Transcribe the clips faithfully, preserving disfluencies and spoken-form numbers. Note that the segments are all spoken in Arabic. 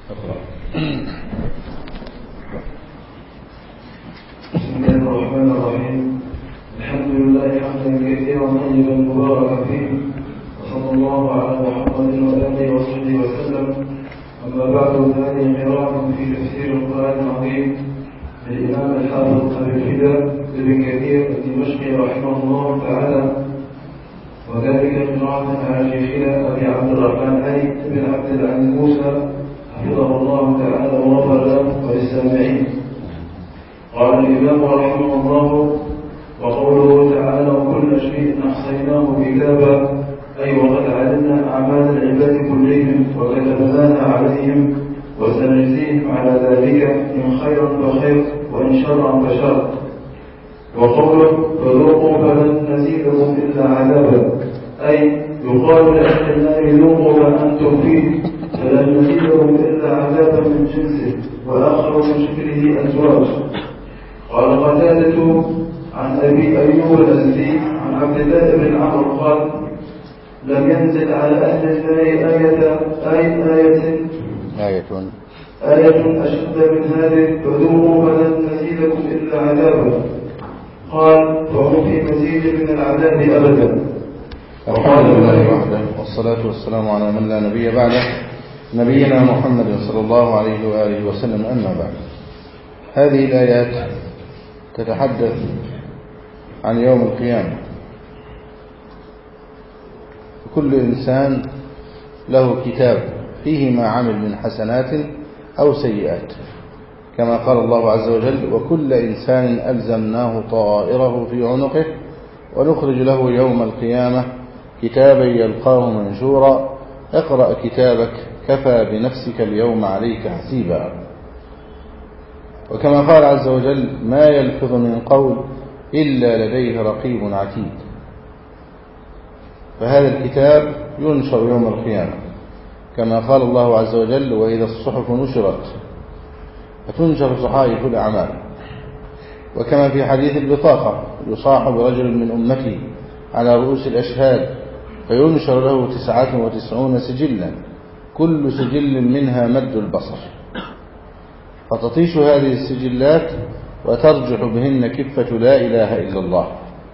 بسم الله الرحمن الرحيم. الحمد لله حمدا كثيرا طيبا مباركا فيه، وصلى الله على محمد وآله وصحبه وسلم. أما بعد، فهذه قراءة في تفسير القرآن العظيم للإمام الحافظ أبي الفداء ابن كثير الدمشقي رحمه الله تعالى، وذلك قراءة على شيخنا أبي عبد الرحمن علي بن عبد العزيز موسى حفظه الله تعالى وغفر له وللسامعين. قال الإمام رحمه الله: وقوله تعالى: وكل شيء أحصيناه كتابا، أي وقد علمنا أعمال العباد كلهم وكتبناها عليهم وسنجزيهم على ذلك، إن خيرا فخير وإن شرا فشر. وقوله: فذوقوا فلن نزيدكم إلا عذابا، أي يقال لأهل النار: ذوقوا ما أنتم فيه فلن نزيدكم إلا عذابا من جنسه، وآخر من شكله أزواج. قال قتادة عن أبي أيوب الأزدي عن عبد الله بن عمرو قال: لم ينزل على أهل النار آية آية آية آية آية أشد من هذه، فذوقوا فلن نزيدكم إلا عذابا. قال: فهم في مزيد من العذاب أبدا. الحمد لله وحده، والصلاة والسلام على من لا نبي بعده، نبينا محمد صلى الله عليه وآله وسلم. أما بعد، هذه الآيات تتحدث عن يوم القيامة. كل إنسان له كتاب فيه ما عمل من حسنات أو سيئات، كما قال الله عز وجل: وكل إنسان ألزمناه طائره في عنقه ونخرج له يوم القيامة كتابا يلقاه منشورا اقرأ كتابك كفى بنفسك اليوم عليك حسيبا. وكما قال عز وجل: ما يلفظ من قول إلا لديه رقيب عتيد. فهذا الكتاب ينشر يوم القيامة، كما قال الله عز وجل: وإذا الصحف نشرت، فتنشر صحائف الأعمال. وكما في حديث البطاقة: يصاحب رجل من أمتي على رؤوس الأشهاد فينشر له تسعة وتسعون سجلا، كل سجل منها مد البصر، فتطيش هذه السجلات وترجح بهن كفة لا إله إلا الله.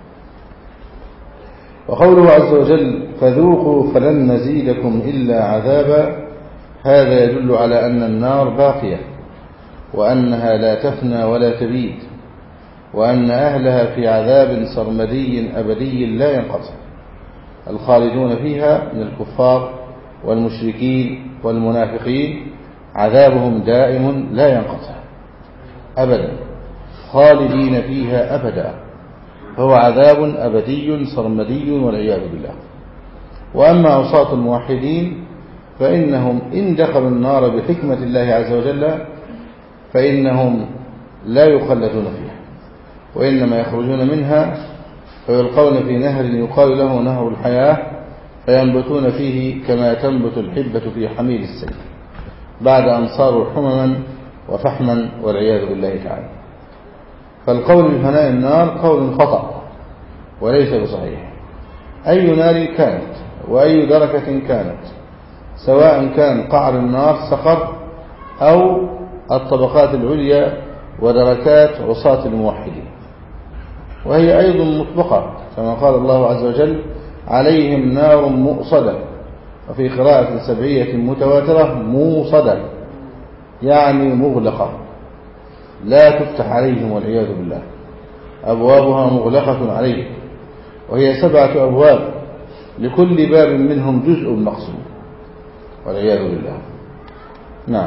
وقوله عز وجل: فذوقوا فلن نزيدكم إلا عذابا، هذا يدل على أن النار باقية، وأنها لا تفنى ولا تبيد، وأن أهلها في عذاب سرمدي أبدي لا ينقطع، الخالدون فيها من الكفار والمشركين والمنافقين عذابهم دائم لا ينقطع أبدا، خالدين فيها أبدا، فهو عذاب أبدي سرمدي والعياذ بالله. وأما عصاة الموحدين فإنهم إن دخلوا النار بحكمة الله عز وجل فإنهم لا يخلدون فيها، وإنما يخرجون منها فيلقون في نهر يقال له نهر الحياة، فينبتون فيه كما تنبت الحبة في حميل السيل، بعد أن صاروا حمما وفحما والعياذ بالله تعالى. فالقول بفناء النار قول خطأ وليس بصحيح. أي نار كانت وأي دركة كانت، سواء كان قعر النار سقر أو الطبقات العليا ودركات عصاة الموحدين، وهي أيضا مطبقة، كما قال الله عز وجل: عليهم نار مؤصدة، وفي قراءة سبعية متواترة موصدة، يعني مغلقة لا تفتح عليهم والعياذ بالله، أبوابها مغلقة عليهم، وهي سبعة أبواب، لكل باب منهم جزء مقسوم والعياذ بالله. نعم.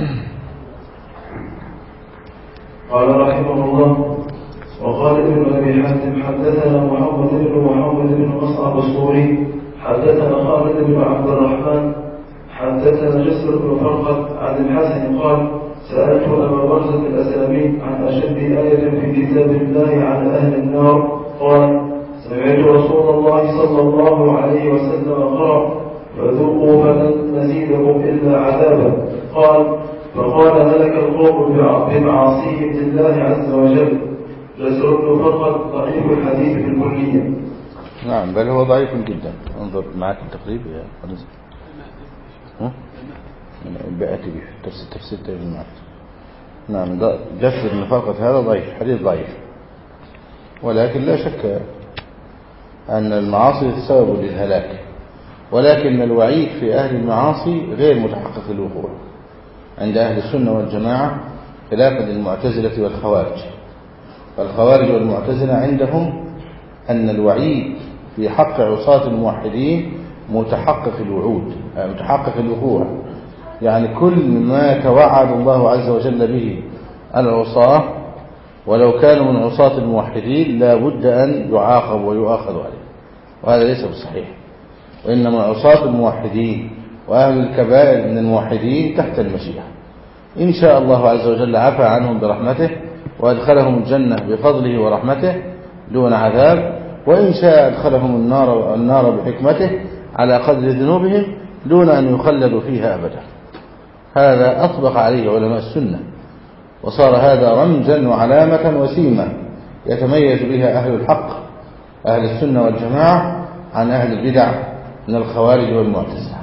قال رحمه الله: وقال ابن أبي حاتم: حدثنا محمد بن محمد بن مصعب الصوري حدثنا خالد بن عبد الرحمن حدثنا جسر بن فرقد عن الحسن قال: سألت أبا برزة الأسلمي عن أشد آية في كتاب الله على أهل النار، قال: سمعت رسول الله صلى الله عليه وسلم قرأ: فذوقوا فلن نزيدكم إلا عذابا. قال: فقال: هلك القوم بمعاصيهم لله عز وجل. جسر بن فرقد ضعيف الحديث بالكلية. نعم، بل هو ضعيف جدا. انظر معك التقريب يا فنزل. بأتي به تفسير تفسير نعم. جسد النفاقة هذا ضعيف، حديث ضعيف، ولكن لا شك أن المعاصي سبب للهلاك، ولكن الوعيد في أهل المعاصي غير متحقق الوقوع عند أهل السنة والجماعة، خلافا للمعتزلة والخوارج. فالخوارج والمعتزلة عندهم أن الوعيد في حق عصاة الموحدين متحقق الوعود، متحقق الوقوع، يعني كل ما توعد الله عز وجل به العصاة ولو كانوا من عصاة الموحدين لا بد أن يعاقب ويؤاخذ عليه، وهذا ليس بالصحيح. وإنما عصاة الموحدين وأهل الكبائر من الموحدين تحت المشيئة، إن شاء الله عز وجل عفى عنهم برحمته وأدخلهم الجنة بفضله ورحمته دون عذاب، وإن شاء أدخلهم النار, النار بحكمته على قدر ذنوبهم دون أن يخلدوا فيها أبدا. هذا أطبق عليه علماء السنة، وصار هذا رمزا وعلامة وسيمة يتميز بها أهل الحق أهل السنة والجماعة عن أهل البدع من الخوارج والمعتزلة.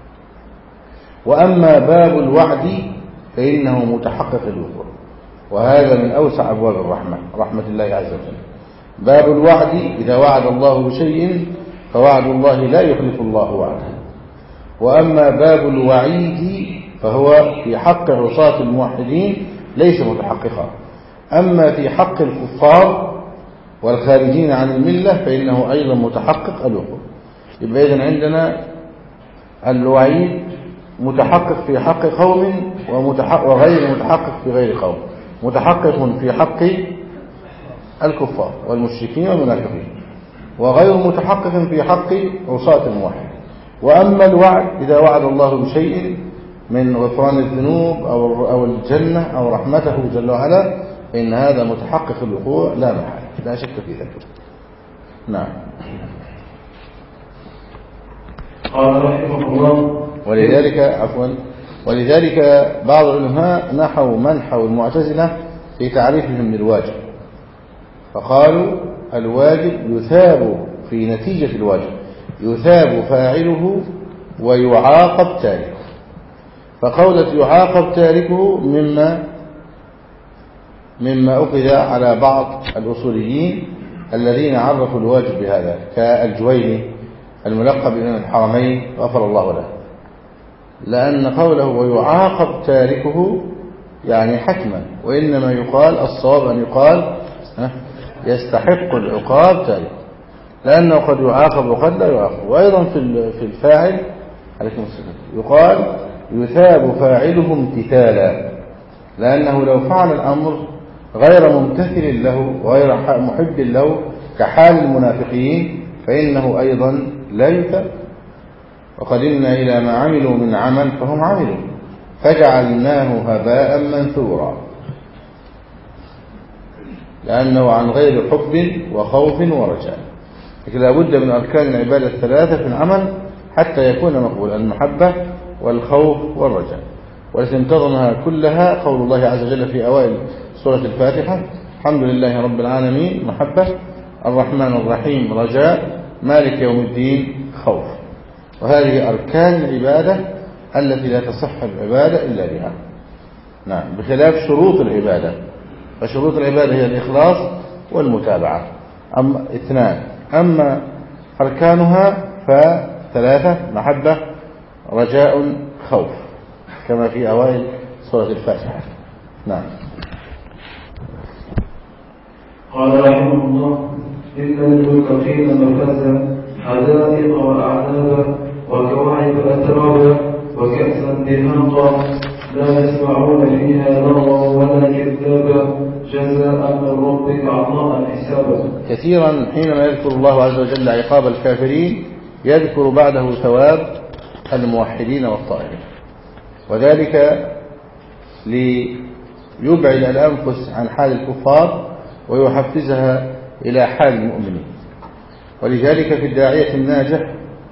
وأما باب الوعد فإنه متحقق الوقوع، وهذا من أوسع أبواب الرحمة، رحمة الله عز وجل. باب الوعد إذا وعد الله بشيء فوعد الله لا يخلف الله وعده. وأما باب الوعيد فهو في حق عصاة الموحدين ليس متحققا، أما في حق الكفار والخارجين عن الملة فإنه أيضا متحقق الوقوع. يبقى إذن عندنا الوعيد متحقق في حق قوم وغير متحقق في غير قوم، متحقق في حق الكفار والمشركين والمنافقين، وغير متحقق في حق عصاة الموحد. وأما الوعد إذا وعد الله بشيء من غفران الذنوب أو أو الجنة أو رحمته جل وعلا فإن هذا متحقق الوقوع لا محالة، لا شك في ذلك. نعم. قال رحمه الله ولذلك عفوا ولذلك بعض العلماء نحوا منحوا المعتزلة في تعريفهم للواجب، فقالوا الواجب يثاب في نتيجة الواجب يثاب فاعله ويعاقب تاركه. فقولة يعاقب تاركه مما مما أخذ على بعض الأصوليين الذين عرفوا الواجب بهذا كالجويني الملقب بإمام الحرمين غفر الله له، لأن قوله ويعاقب تاركه يعني حتما، وإنما يقال الصواب أن يقال يستحق العقاب تاركه، لأنه قد يعاقب وقد لا يعاقب. وأيضا في الفاعل عليكم السلام يقال يثاب فاعله امتثالا، لأنه لو فعل الأمر غير ممتثل له وغير محب له كحال المنافقين فإنه أيضا لا يثاب. وقدمنا إلى ما عملوا من عمل فهم عملوا فجعلناه هباء منثورا، لأنه عن غير حب وخوف ورجاء. لكن لابد من أركان العبادة الثلاثة في العمل حتى يكون مقبول، المحبة والخوف والرجاء، والتي انتظمها كلها قول الله عز وجل في أوائل سورة الفاتحة الحمد لله رب العالمين محبة، الرحمن الرحيم رجاء، مالك يوم الدين خوف. وهذه أركان العبادة التي لا تصح العبادة إلا بها. نعم، بخلاف شروط العبادة، فشروط العبادة هي الإخلاص والمتابعة أما اثنان، أما أركانها فثلاثة محبة رجاء خوف كما في أوائل سورة الفاتحة. نعم. قال رحمه الله إن للمتقين مفازا حدائق وأعنابا وكواعب أترابا وكأسا دهاقا لا يسمعون فيها لغوا ولا كذابا جزاء من ربك عطاء حسابا. كثيرا حينما يذكر الله عز وجل عقاب الكافرين يذكر بعده ثواب الموحدين والطائعين، وذلك ليبعد الأنفس عن حال الكفار ويحفزها إلى حال المؤمنين. ولذلك في الداعية الناجح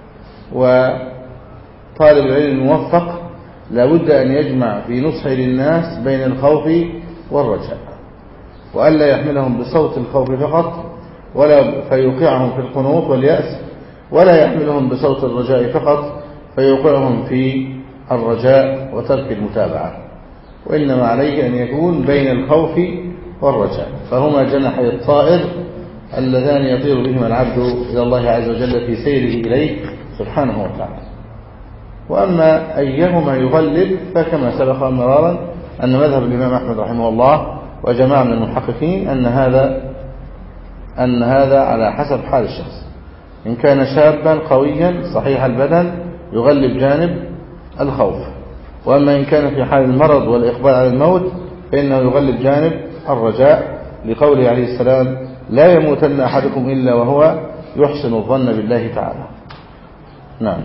وطالب العلم الموفق لابد أن يجمع في نصح للناس بين الخوف والرجاء، وألا يحملهم بصوت الخوف فقط ولا فيوقعهم في القنوط واليأس، ولا يحملهم بصوت الرجاء فقط فيوقعهم في الرجاء وترك المتابعة، وإنما عليه أن يكون بين الخوف والرجاء، فهما جناحي الطائر اللذان يطير بهما العبد إلى الله عز وجل في سيره إليه سبحانه وتعالى. وأما أيهما يغلب فكما سبق مرارا أن مذهب الإمام أحمد رحمه الله وجماعة من المحققين أن هذا أن هذا على حسب حال الشخص. إن كان شابا قويا صحيح البدن يغلب جانب الخوف، وأما إن كان في حال المرض والإقبال على الموت فإنه يغلب جانب الرجاء، لقوله عليه السلام: لا يموتن أحدكم إلا وهو يحسن الظن بالله تعالى. نعم.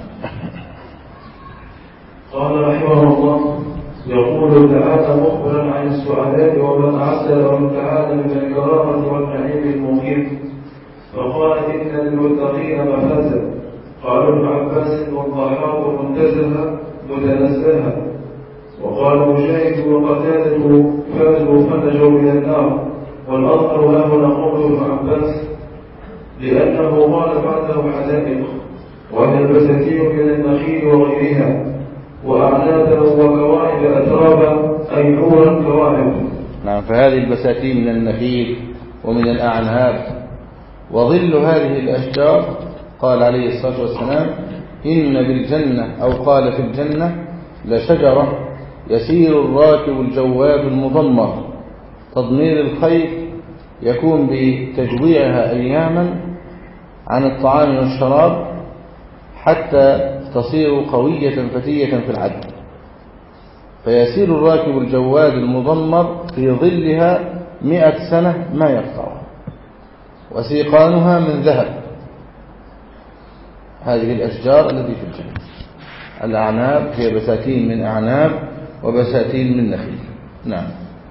قال رحمه الله: يقول تعالى مخبرا عن السعداء ومن أعد لهم تعالى من الكرامة والنعيم المقيم، فقال: إن للمتقين مفازا. قال ابن عباس: والضحاك منتزها متنزها. وقال مجاهد وقتادة: فازوا فنجوا من النار. والأظهر لا نقول ابن عباس لأنه قال بعده حدائق، وهي البساتين من النخيل وغيرها، وأعنابا وكواعب أترابا، أي حورا كواعب. نعم. فهذه البساتين من النخيل ومن الأعناب وظل هذه الأشجار، قال عليه الصلاة والسلام: إن بالجنة أو قال في الجنة لشجرة يسير الراكب الجواد المضمر، تضمير الخيل يكون بتجويعها أياما عن الطعام والشراب حتى تصير قوية فتية في العد، فيسير الراكب الجواد المضمر في ظلها مئة سنة ما يقطعها، وسيقانها من ذهب. هذه الأشجار التي في الجنة. الأعناب هي بساتين من أعناب وبساتين من نخيل. نعم.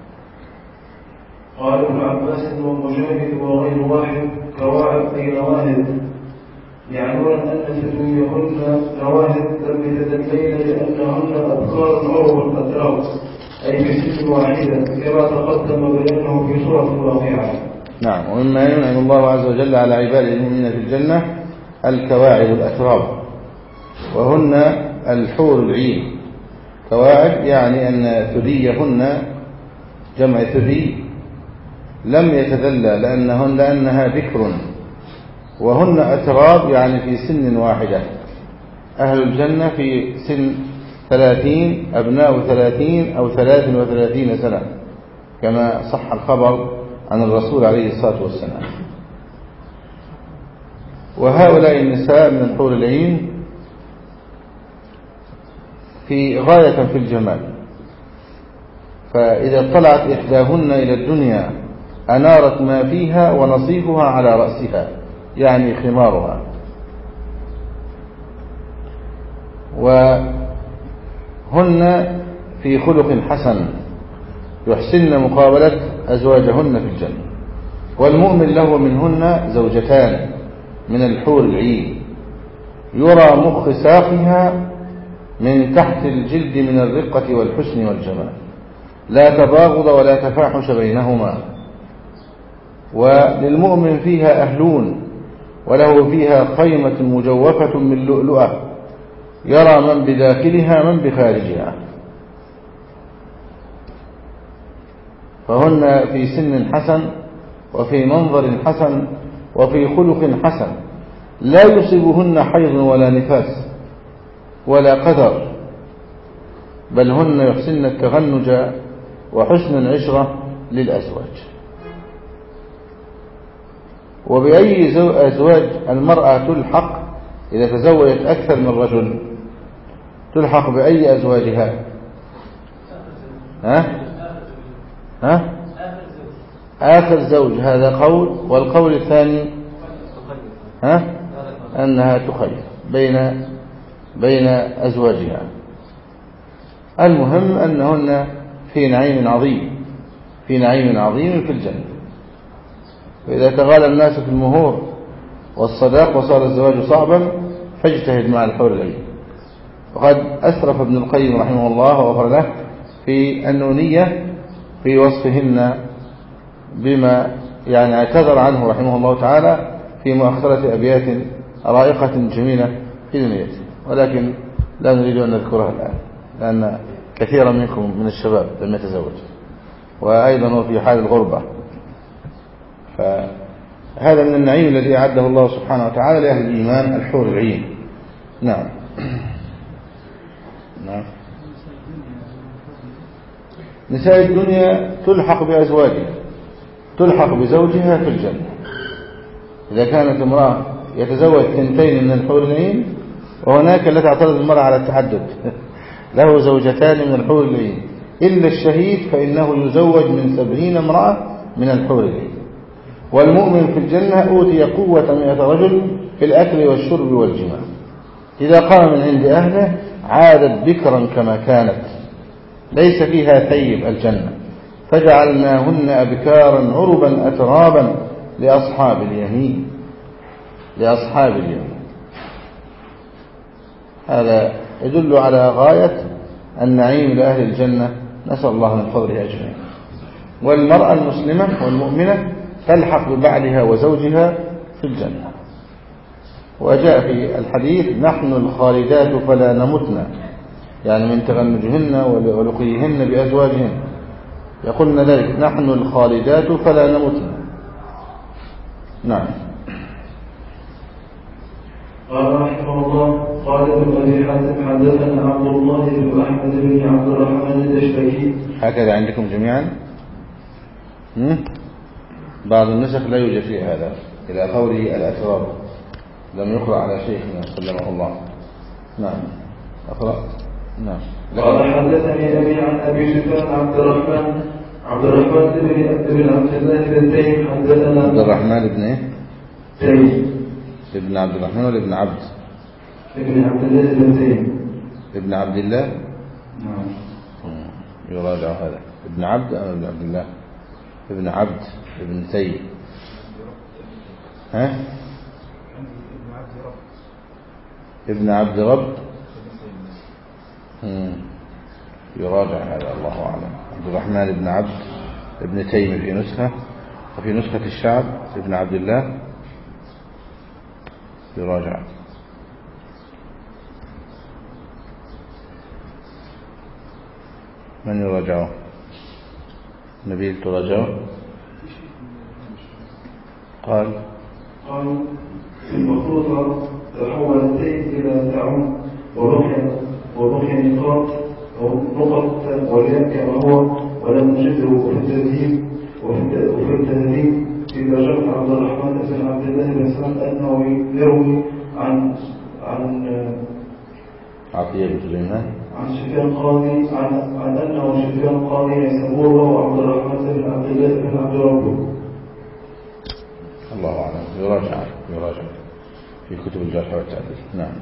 قال ابن عباس ومجاهد وغير واحد كواعب أي نواهد، يعنون أن فتيهن نواهد لم يتدلين لأنهن أبكار عرب أتراب، أي بسن واحدة كما تقدم بيانه في سورة الواقعة. نعم. ومما ينعم الله عز وجل على عباده المؤمنين في الجنة الكواعب الأتراب، وهن الحور العين. كواعب يعني أن ثديهن جمع ثدي لم يتدلى لأنهن لأنها بكر، وهن أتراب يعني في سن واحدة. أهل الجنة في سن ثلاثين، أبناء ثلاثين أو ثلاث وثلاثين سنة، كما صح الخبر عن الرسول عليه الصلاة والسلام. وهؤلاء النساء من الحور العين في غاية في الجمال، فإذا طلعت إحداهن إلى الدنيا أنارت ما فيها ونصيفها على رأسها، يعني خمارها. وهن في خلق حسن يحسن مقابلة أزواجهن في الجنة. والمؤمن له منهن زوجتان من الحور العين، يرى مخ ساقها من تحت الجلد من الرقة والحسن والجمال، لا تباغض ولا تفاحش بينهما. وللمؤمن فيها أهلون، وله فيها خيمة مجوفة من لؤلؤة، يرى من بداخلها من بخارجها. فهن في سن حسن وفي منظر حسن وفي خلق حسن، لا يصيبهن حيض ولا نفاس ولا قدر، بل هن يحسن التغنج وحسن العشرة للأزواج. وبأي أزواج المرأة تلحق إذا تزوجت أكثر من رجل؟ تلحق بأي أزواجها؟ ها؟ ها؟ آخر زوج، هذا قول. والقول الثاني ها؟ أنها تخير بين بين أزواجها. المهم أنهن في نعيم عظيم، في نعيم عظيم في الجنة. فإذا تغالى الناس في المهور والصداق وصار الزواج صعبا فاجتهد مع الحور العين. وقد أسرف ابن القيم رحمه الله وغفر له في النونية في وصفهن بما يعني اعتذر عنه رحمه الله تعالى في مؤخرة أبيات رائقة جميلة في دنيته، ولكن لا نريد أن نذكرها الآن. لأن كثيرا منكم من الشباب لم يتزوج، وأيضا هو في حال الغربة. فهذا من النعيم الذي أعده الله سبحانه وتعالى لأهل الإيمان، الحور العين. نعم. نعم. نساء الدنيا تلحق بأزواجها، تلحق بزوجها في الجنة. إذا كانت امرأة يتزوج ثنتين من الحور العين، وهناك لا تعترض المرأة على التعدد، له زوجتان من الحور العين، إلا الشهيد فإنه يزوج من سبعين امرأة من الحور العين. والمؤمن في الجنة أوتي قوة مئة رجل في الأكل والشرب والجماع، إذا قام من عند أهله عادت بكرا كما كانت، ليس فيها ثيب الجنة، فجعلناهن أبكارا عربا أترابا لأصحاب اليمين، لأصحاب اليمين. هذا يدل على غاية النعيم لأهل الجنة، نسأل الله من فضله أجمعين. والمرأة المسلمة والمؤمنة تلحق ببعلها وزوجها في الجنة. وجاء في الحديث نحن الخالدات فلا نمتنا، يعني من تغنجهن ولقيهن بأزواجهن، يقولن ذلك نحن الخالدات فلا نمتنا. نعم. قال رحمه الله قال ابن أبي حاتم حدثنا عبد الله بن أحمد بن عبد الرحمن الدشبكي. هكذا عندكم جميعا؟ هم؟ بعض النسخ لا يوجد فيه هذا، إلى قوله الأتراب، لم يقرأ على شيخنا سلمه الله. نعم. أقرأ. نعم. قال حدثني أبي عن أبي سفيان عبد الرحمن عبد الرحمن بن بن عبد الله بن تيم حدثنا عبد الرحمن بن إيه؟ تيم. ابن عبد الرحمن ولا ابن عبد؟ ابن عبد الله بن تيم. ابن عبد الله. نعم. يراجع هذا ابن عبد أم ابن عبد الله؟ ابن عبد ابن تيم. ها؟ ابن عبد رب. يراجع هذا الله أعلم. عبد الرحمن بن عبد ابن تيم في نسخة، وفي نسخة الشعب ابن عبد الله. يراجع. من يراجعه؟ نبيل تراجعه. قال قال في المخطوطة تحول التين إلى تعم، وبقي وبقي نقاط أو نقط والياء كما هو، ولم نجده في التدريب وفي التدريب إذا جاء عبد الرحمن بن عبد الله بن سلام أنه يروي عن عن عطية بن سليمان عن سفيان قاضي عن عن أنه سفيان قاضي يسموه وعبد الرحمن بن عبد الله بن عبد ربه. الله أعلم. يراجع يراجع في كتب الجرح والتعديل. نعم.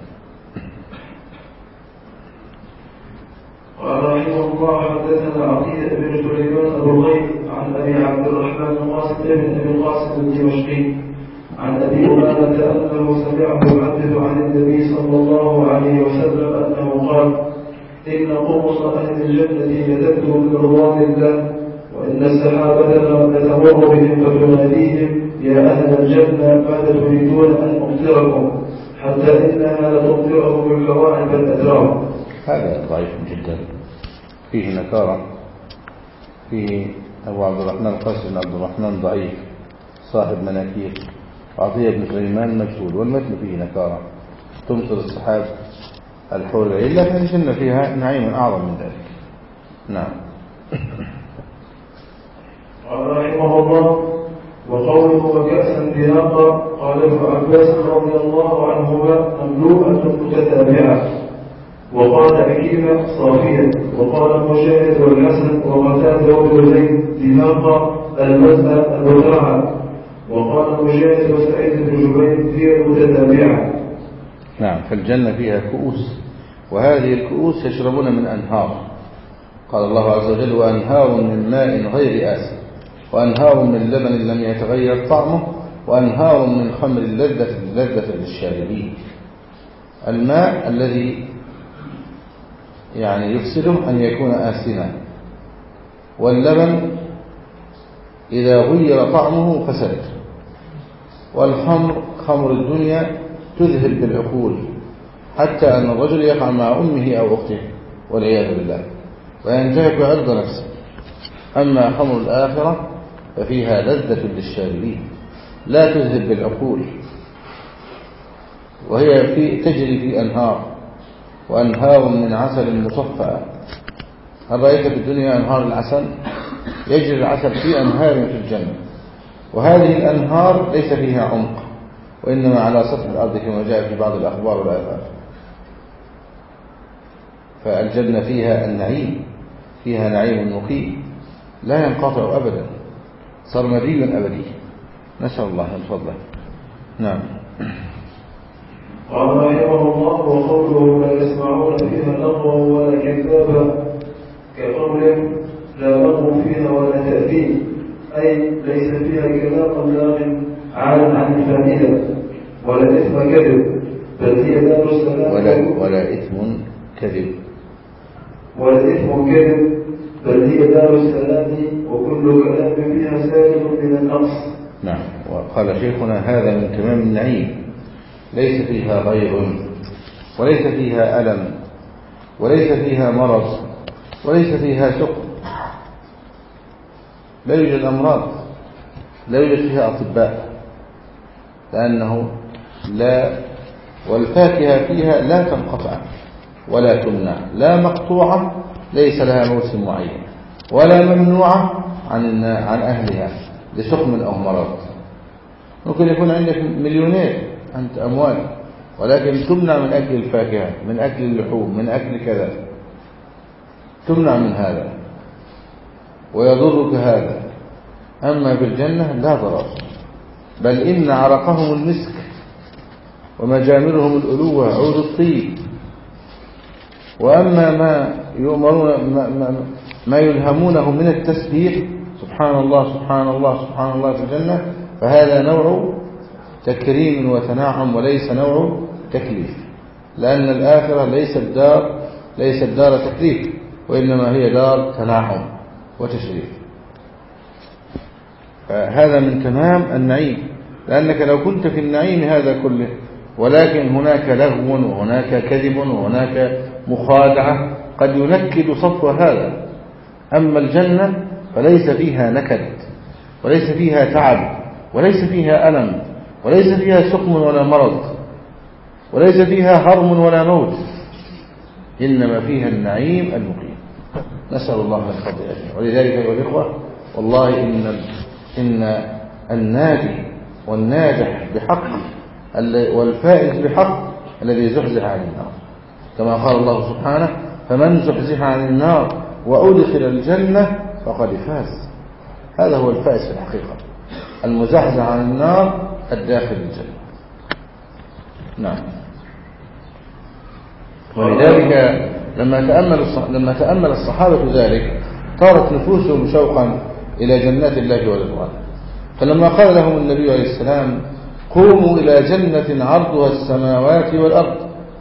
قال رحمه الله حدثنا عطية بن سليمان أبو الغيب عن أبي عبد الرحمن القاسم بن أبي القاسم الدمشقي عن أبي أمامة أنه سمعه يحدث عن النبي صلى الله عليه وسلم أنه قال إن قرص أهل الجنة لتبدو من رضوان الله، وإن السحابة لتمر بهم فتناديهم يا أهل الجنة ماذا تريدون أن أمطركم، حتى إنها لتمطرهم بالكواعب الأتراب. هذا ضعيف جدا، فيه نكارة، فيه أبو عبد الرحمن القاسم بن عبد الرحمن ضعيف صاحب مناكير، عطية بن سليمان مجهول، والمتن فيه نكارة تمطر السحاب الحور العين، لكن الجنة فيها نعيم أعظم من ذلك. نعم. قال رحمه الله وقوله وكأسا دهاقا قال ابن عباس رضي الله عنهما مملوءة متتابعة، وقال عكيمة صافية، وقال مجاهد والحسن وقتادة وابن زيد دهاقا المزأة المترعة، وقال مجاهد وسعيد بن جبير هي المتتابعة. نعم. فالجنة فيها كؤوس، وهذه الكؤوس يشربون من أنهار. قال الله عز وجل وأنهار من ماء غير آسن، وأنهار من لبن لم يتغير طعمه، وأنهار من خمر لذة لذة للشاربين. الماء الذي يعني يفسده أن يكون آسنا، واللبن إذا غير طعمه فسد، والخمر خمر الدنيا تذهب بالعقول، حتى أن الرجل يقع مع أمه أو أخته والعياذ بالله، وينتهك عرض نفسه. أما خمر الآخرة ففيها لذة للشاربين لا تذهب بالعقول، وهي في تجري في أنهار، وأنهار من عسل مصفى. هل رأيت في الدنيا أنهار العسل؟ يجري العسل في أنهار في الجنة، وهذه الأنهار ليس فيها عمق، وإنما على سطح الأرض كما جاء في بعض الأخبار والآثار. فالجنة فيها النعيم، فيها نعيم مقيم لا ينقطع أبدا، سرمدي أبدي. نسأل الله أن فضله. نعم. قال رحمه الله: وقوله لا يسمعون فيها لغوا ولا كذابا، كقوله لا لغو فيها ولا تأثيم، أي ليس فيها كلام لاغ عال عن الفائدة، ولا إثم كذب، بل هي دار السلام. ولا, ولا إثم كذب ولا إثم كذب بل هي دار السلام، وكل كلام فيها سالم من النقص. نعم. وقال شيخنا: هذا من تمام النعيم، ليس فيها غيظ، وليس فيها ألم، وليس فيها مرض، وليس فيها سقم. لا يوجد أمراض، لا يوجد فيها أطباء، لأنه لا، والفاكهة فيها لا تنقطع ولا تمنع، لا مقطوعة ليس لها موسم معين، ولا ممنوعة عن عن أهلها لسقم أو مرض. ممكن يكون عندك مليونير، أنت أموال، ولكن تمنع من أكل الفاكهة، من أكل اللحوم، من أكل كذا، تمنع من هذا ويضرك هذا. أما بالجنة لا ضرر، بل إن عرقهم المسك، ومجامرهم الألوة عود الطيب. وأما ما يؤمرون ما, ما, ما يلهمونه من التسبيح، سبحان الله سبحان الله سبحان الله في الجنة، فهذا نوع تكريم وتنعم وليس نوع تكليف، لأن الآخرة ليست دار ليست دار تكليف، وإنما هي دار تنعم وتشريف. فهذا من تمام النعيم، لأنك لو كنت في النعيم هذا كله ولكن هناك لغو وهناك كذب وهناك مخادعة قد ينكد صفو هذا. أما الجنة فليس فيها نكد، وليس فيها تعب، وليس فيها ألم، وليس فيها سقم ولا مرض، وليس فيها هرم ولا موت، إنما فيها النعيم المقيم. نسأل الله من فضله. ولذلك أيها الإخوة، والله إن إن الناجي والناجح بحق والفائز بحق الذي زحزح عن النار، كما قال الله سبحانه: فمن زحزح عن النار وأدخل الجنة فقد فاز. هذا هو الفائز في الحقيقة، المزحزح عن النار الداخل الجنة. نعم. ولذلك لما تأمل لما تأمل الصحابة ذلك طارت نفوسهم شوقا إلى جنات الله ورضوانه. فلما قال لهم النبي عليه السلام: قوموا إلى جنة عرضها السماوات والأرض،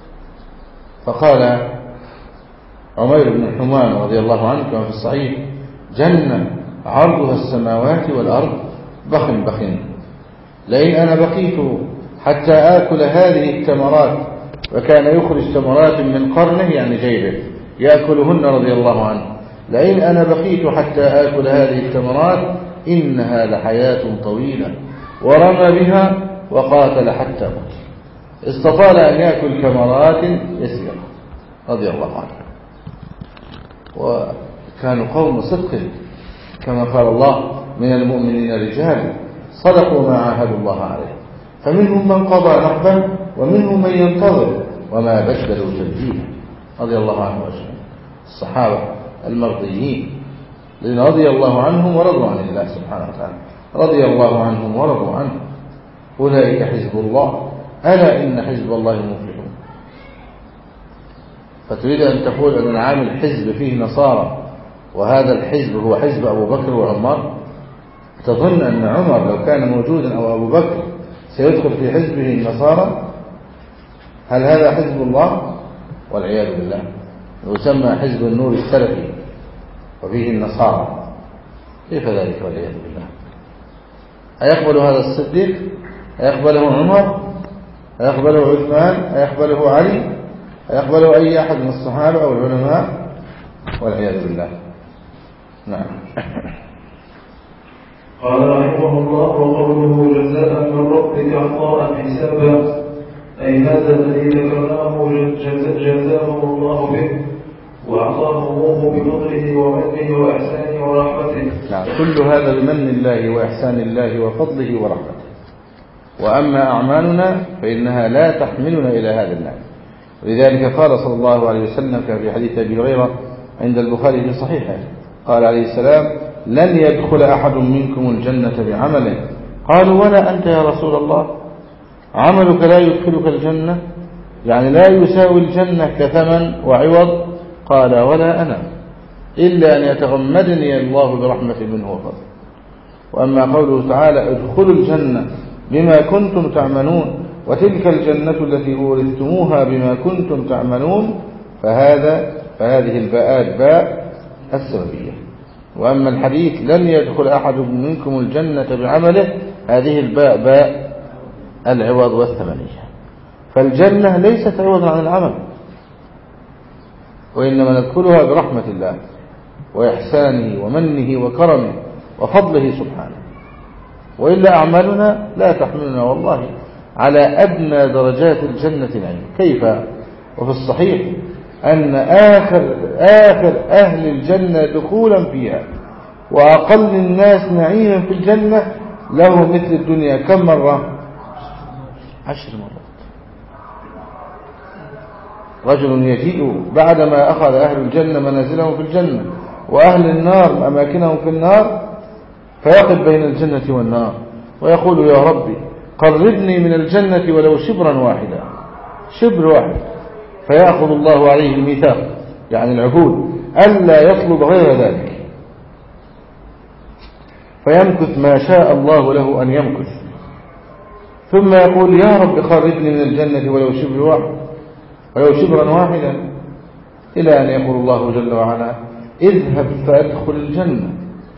فقال عمير بن حمام رضي الله عنه كما في الصحيح: جنة عرضها السماوات والأرض بخ بخ، لئن أنا بقيت حتى آكل هذه التمرات، وكان يخرج تمرات من قرنه يعني جيبه يأكلهن رضي الله عنه، لئن أنا بقيت حتى آكل هذه التمرات إنها لحياة طويلة، ورمى بها وقاتل حتى موت، استطال أن يأكل تمرات يسيرة رضي الله عنه. وكانوا قوم صدق، كما قال الله: من المؤمنين رجال صدقوا ما عاهدوا الله عليه، فمنهم من قضى نحبه ومنهم من ينتظر وما بدلوا تبديلا، رضي الله عنهم أجمعين. الصحابة المرضيين الذين رضي الله عنهم ورضوا عن الله سبحانه وتعالى، رضي الله عنهم ورضوا عنه، أولئك حزب الله، ألا إن حزب الله المفلحون. فتريد أن تقول أن عامل حزب فيه نصارى وهذا الحزب هو حزب أبو بكر وعمر؟ تظن أن عمر لو كان موجودا أو أبو بكر سيدخل في حزبه النصارى؟ هل هذا حزب الله؟ والعياذ بالله. يسمى حزب النور السلفي وفيه النصارى، كيف ذلك والعياذ بالله؟ أيقبل هذا الصديق؟ أيقبله عمر؟ أيقبله عثمان؟ أيقبله علي؟ يقبله أي أحد من الصحابة أو العلماء والعياذ بالله. نعم. قال رحمه الله: وقوله جزاء من ربك عطاء حسابا، أي هذا الذي ذكرناه جزاهم الله به وأعطاهموه بفضله ومنه وإحسانه ورحمته. نعم، كل هذا بمن الله وإحسان الله وفضله ورحمته. وأما أعمالنا فإنها لا تحملنا إلى هذا النعم. ولذلك قال صلى الله عليه وسلم في حديث أبي هريرة عند البخاري في صحيحه، قال عليه السلام: لن يدخل أحد منكم الجنة بعمله. قالوا: ولا أنت يا رسول الله؟ عملك لا يدخلك الجنة؟ يعني لا يساوي الجنة كثمن وعوض؟ قال: ولا أنا، إلا أن يتغمدني الله برحمة منه وفضل. وأما قوله تعالى: ادخلوا الجنة بما كنتم تعملون وتلك الجنة التي أورثتموها بما كنتم تعملون، فهذا فهذه الباءات باء السببية. وأما الحديث: لن يدخل أحد منكم الجنة بعمله، هذه الباء باء العوض والثمنية. فالجنة ليست عوضا عن العمل، وإنما ندخلها برحمة الله وإحسانه ومنه وكرمه وفضله سبحانه. وإلا أعمالنا لا تحملنا والله على أدنى درجات الجنة نعيم. كيف؟ وفي الصحيح أن آخر, آخر أهل الجنة دخولا فيها وأقل الناس نعيما في الجنة له مثل الدنيا كم مرة؟ عشر مرات. رجل يجيء بعدما أخذ أهل الجنة منازلهم في الجنة وأهل النار أماكنهم في النار، فيقف بين الجنة والنار ويقول: يا ربي قربني من الجنة ولو شبرا واحدا، شبر واحد. فيأخذ الله عليه الميثاق، يعني العهود، ألا يطلب غير ذلك، فيمكث ما شاء الله له أن يمكث، ثم يقول: يا رب قربني من الجنة ولو شبر واحد ولو شبرا واحدا، إلى أن يقول الله جل وعلا: اذهب فأدخل الجنة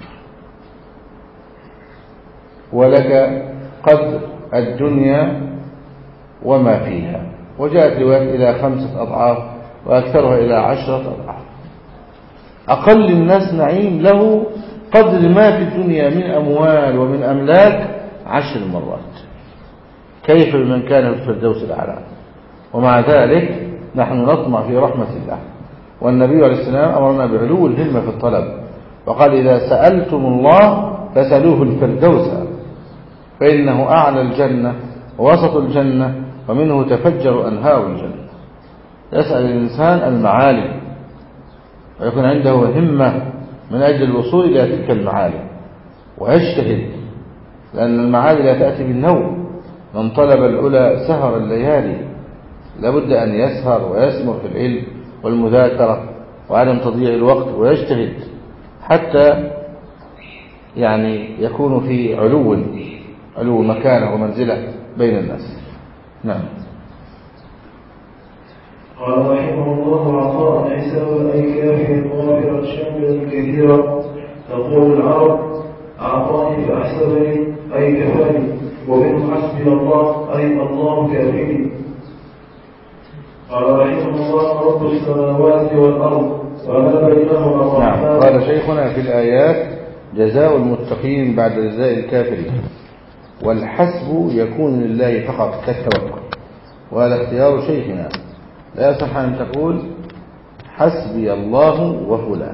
ولك قدر الدنيا وما فيها. وجاءت رواية إلى خمسة أضعاف وأكثرها إلى عشرة أضعاف. أقل الناس نعيم له قدر ما في الدنيا من أموال ومن أملاك عشر مرات. كيف بمن كان في الفردوس الأعلى؟ ومع ذلك نحن نطمع في رحمة الله. والنبي عليه السلام أمرنا بعلو الهمة في الطلب، وقال: إذا سألتم الله فسألوه الفردوس، فإنه أعلى الجنة ووسط الجنة ومنه تفجر أنهار الجنة. يسأل الإنسان المعالي ويكون عنده همة من أجل الوصول إلى تلك المعالي ويجتهد، لأن المعالي لا تأتي بالنوم. من طلب العلا سهر الليالي، لابد أن يسهر ويسمر في العلم والمذاكرة وعدم تضييع الوقت، ويجتهد حتى يعني يكون في علو علو مكانه ومنزله بين الناس. نعم. قال رحمه الله: عطاء حسابا، أي كافيا وافرا شاملا كثيرا. تقول العرب: أعطاني فأحسبني، أي كفاني. ومنه حسبي الله، أي الله كافيني. قال رحمه الله: رب السماوات والأرض وما بينهما الرحمن. نعم. قال شيخنا: في الآيات جزاء المتقين بعد جزاء الكافرين. والحسب يكون لله فقط كالتوكل، وهذا اختيار شيخنا. لا يصح أن تقول حسبي الله وفلان،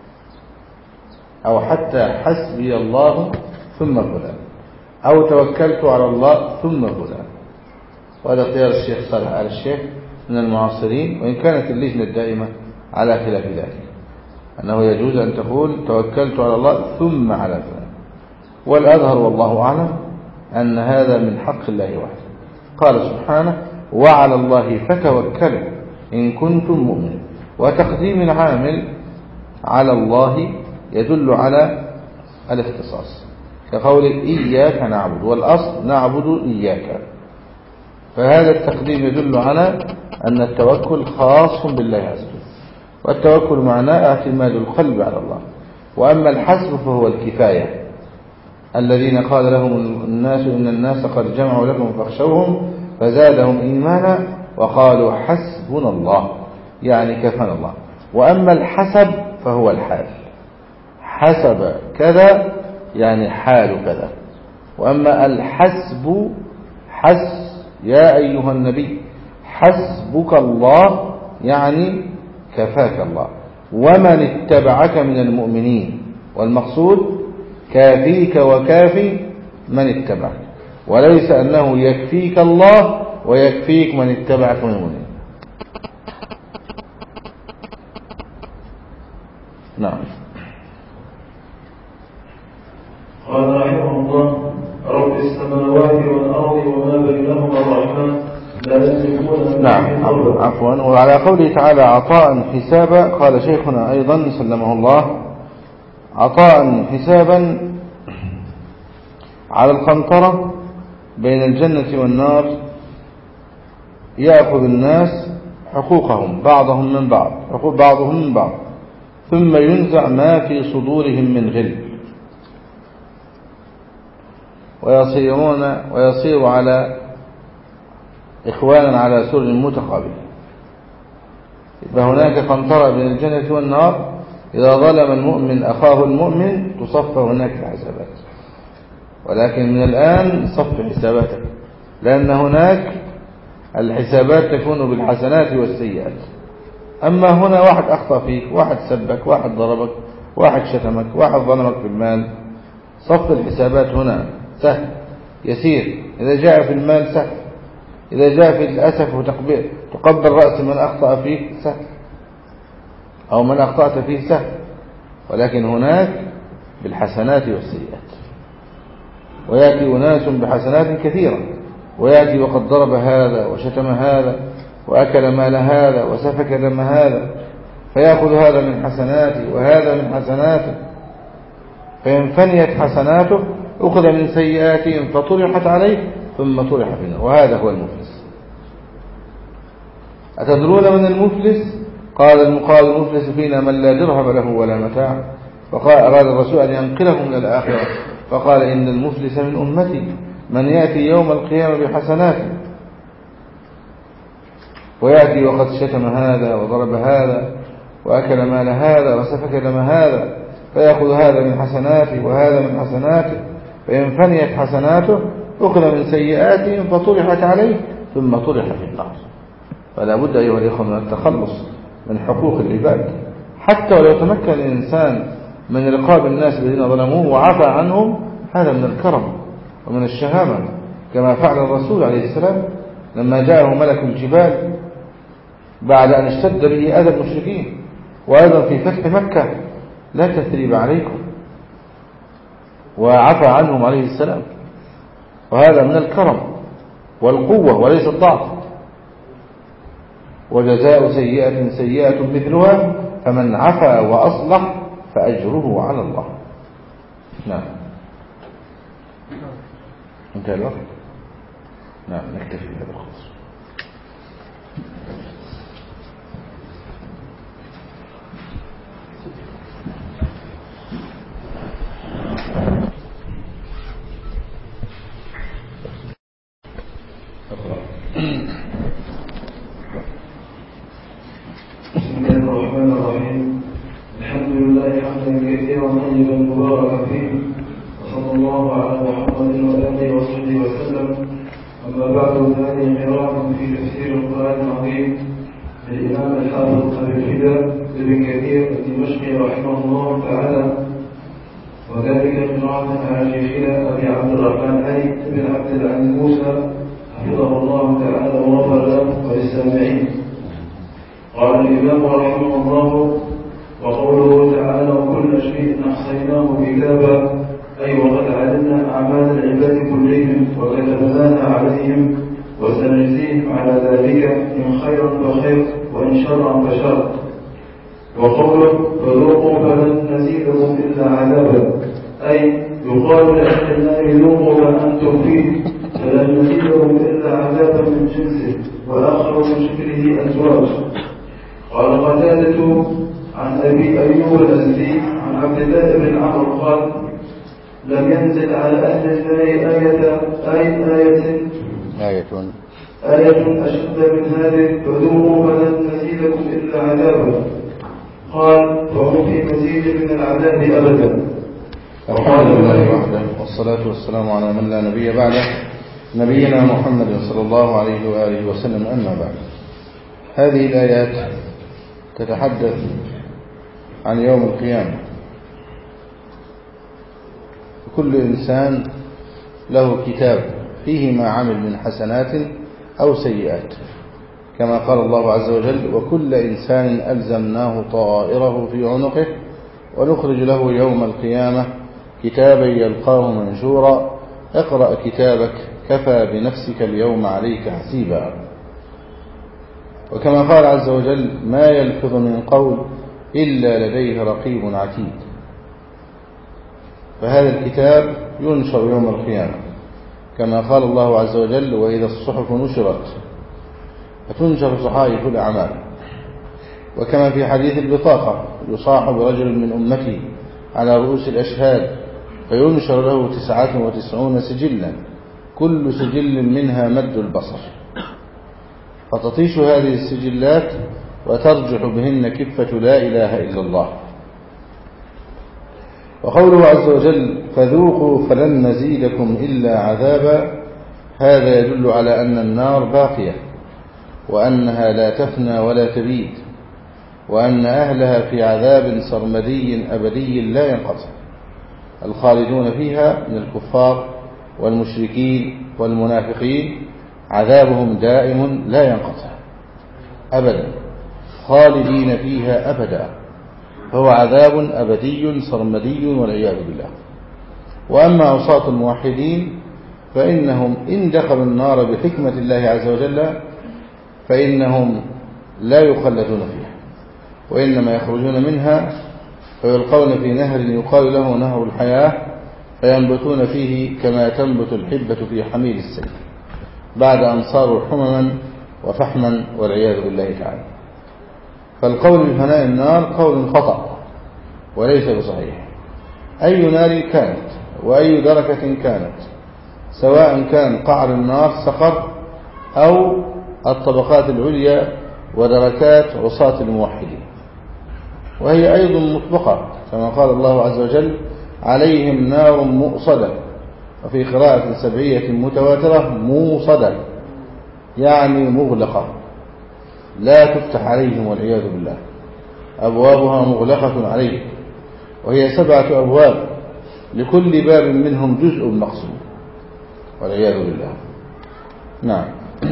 أو حتى حسبي الله ثم فلان، أو توكلت على الله ثم فلان. وهذا اختيار الشيخ صالح آل الشيخ من المعاصرين، وإن كانت اللجنة الدائمة على خلاف ذلك، أنه يجوز أن تقول توكلت على الله ثم على فلان. والأظهر والله أعلم أن هذا من حق الله وحده. قال سبحانه: وعلى الله فتوكلوا إن كنتم مؤمنين. وتقديم العامل على الله يدل على الاختصاص، كقول إياك نعبد، والأصل نعبد إياك. فهذا التقديم يدل على أن التوكل خاص بالله عز وجل، والتوكل معناه اعتماد القلب على الله. وأما الحسب فهو الكفاية، الذين قال لهم الناس إن الناس قد جمعوا لكم فاخشوهم فزادهم إيمانا وقالوا حسبنا الله يعني كفانا الله. وأما الحسب فهو الحال، حسب كذا يعني حال كذا. وأما الحسب حس يا أيها النبي حسبك الله يعني كفاك الله ومن اتبعك من المؤمنين، والمقصود كافيك وكافي من اتبعك، وليس أنه يكفيك الله ويكفيك من اتبعك من المؤمنين. نعم. قال رحمه الله رب السماوات والأرض وما بينهما الرحمن لا يملكون. نعم عفوا. وعلى قوله تعالى عطاء حسابا قال شيخنا أيضا سلمه الله عطاء حسابا على القنطرة بين الجنة والنار يأخذ الناس حقوقهم بعضهم من بعض حقوق بعضهم من بعض ثم ينزع ما في صدورهم من غل ويصيرون ويصير على إخوانا على سر متقابل. يبقى هناك قنطرة بين الجنة والنار، إذا ظلم المؤمن أخاه المؤمن تصفى هناك الحسابات، ولكن من الآن صف حساباتك، لأن هناك الحسابات تكون بالحسنات والسيئات. أما هنا واحد أخطأ فيك، واحد سبك، واحد ضربك، واحد شتمك، واحد ظلمك في المال، صف الحسابات هنا سهل يسير. إذا جاء في المال سهل، إذا جاء في الأسف وتقبل رأس من أخطأ فيه سهل، أو من أخطأت فيه سهل، ولكن هناك بالحسنات والسيئات. ويأتي أناس بحسنات كثيرة، ويأتي وقد ضرب هذا وشتم هذا وأكل مال هذا وسفك دم هذا، فيأخذ هذا من حسناته وهذا من حسناته، فإن فنيت حسناته أخذ من سيئاتهم فطرحت عليه ثم طرح في النار، وهذا هو المفلس. أتدرون من المفلس؟ قال المقال المفلس فينا من لا درهم له ولا متاع، فقال أراد الرسول أن ينقله من الآخرة فقال إن المفلس من أمتي من يأتي يوم القيامة بحسناته، ويأتي وقد شتم هذا وضرب هذا وأكل مال هذا وسفك دم هذا، فيأخذ هذا من حسناته وهذا من حسناته، فإن فنيت حسناته أخذ من سيئاتهم فطرحت عليه ثم طرح في النار. فلا بد أيها الإخوة من التخلص من حقوق العباد، حتى ولو تمكن الإنسان من رقاب الناس الذين ظلموه وعفى عنهم، هذا من الكرم ومن الشهامة، كما فعل الرسول عليه السلام لما جاءه ملك الجبال بعد أن اشتد به أذى المشركين، وأيضا في فتح مكة لا تثريب عليكم، وعفى عنهم عليه السلام، وهذا من الكرم والقوة وليس الضعف. وجزاء سيئة سيئة مثلها فمن عفا وأصلح فأجره على الله. نعم انتهى الوقت. نعم نكتفي بهذا الخصوص. بسم الله الرحمن الرحيم. الحمد لله حمدا كثيرا طيبا مباركا فيه، وصلى الله على محمد وآله وصحبه وسلم. أما بعد، هذه قراءة في تفسير القرآن العظيم للإمام الحافظ أبي الفداء ابن كثير الدمشقي رحمه الله تعالى، وذلك قراءة على شيخنا أبي عبد الرحمن علي بن عبد العزيز موسى حفظه الله تعالى وغفر له وللسامعين. قال الإمام رحمه الله: وقوله تعالى وكل شيء أحصيناه كتابا، أي وقد علمنا أعمال العباد كلهم وكتبناها عليهم وسنجزيهم على ذلك إن خيرا فخير وإن شرا فشر. وقوله فذوقوا فلن نزيدكم إلا عذابا، أي يقال لأهل النار ذوقوا ما أنتم فيه فلن نزيدكم إلا عذابا من جنسه وآخر من شكله أزواج. قال قتادة عن أبي أيوب الأزدي عن عبد الله بن عمرو قال: لم ينزل على أهل النار آية آية آية آية آية أشد من هذه فذوقوا فلن نزيدكم إلا عذابا. قال فهم في مزيد من العذاب أبدا. الحمد لله وحده والصلاة والسلام على من لا نبي بعده نبينا محمد صلى الله عليه وآله وسلم. أما بعد، هذه الآيات تتحدث عن يوم القيامة. كل إنسان له كتاب فيه ما عمل من حسنات أو سيئات، كما قال الله عز وجل: وكل إنسان ألزمناه طائره في عنقه ونخرج له يوم القيامة كتابا يلقاه منشورا اقرأ كتابك كفى بنفسك اليوم عليك حسيبا. وكما قال عز وجل: ما يلفظ من قول إلا لديه رقيب عتيد. فهذا الكتاب ينشر يوم القيامة، كما قال الله عز وجل: وإذا الصحف نشرت، فتنشر صحائف الأعمال. وكما في حديث البطاقة: يصاحب رجل من أمتي على رؤوس الأشهاد فينشر له تسعة وتسعون سجلا كل سجل منها مد البصر، فتطيش هذه السجلات وترجح بهن كفة لا إله إلا الله. وقوله عز وجل: فذوقوا فلن نزيدكم إلا عذابا، هذا يدل على أن النار باقية، وأنها لا تفنى ولا تبيد، وأن أهلها في عذاب سرمدي أبدي لا ينقطع، الخالدون فيها من الكفار والمشركين والمنافقين عذابهم دائم لا ينقطع أبدا، خالدين فيها أبدا، فهو عذاب أبدي سرمدي والعياذ بالله. وأما عصاة الموحدين فإنهم إن دخلوا النار بحكمة الله عز وجل فإنهم لا يخلدون فيها، وإنما يخرجون منها فيلقون في نهر يقال له نهر الحياة، فينبتون فيه كما تنبت الحبة في حميل السيل، بعد أن صاروا حمما وفحما والعياذ بالله تعالى. فالقول بفناء النار قول خطأ وليس بصحيح. أي نار كانت وأي دركة كانت، سواء كان قعر النار سقر أو الطبقات العليا ودركات عصاة الموحدين، وهي أيضا مطبقة، كما قال الله عز وجل: عليهم نار مؤصدة، وفي قراءة سبعية متواترة موصدة، يعني مغلقة لا تفتح عليهم والعياذ بالله، أبوابها مغلقة عليهم، وهي سبعة أبواب لكل باب منهم جزء مقسوم والعياذ بالله. نعم.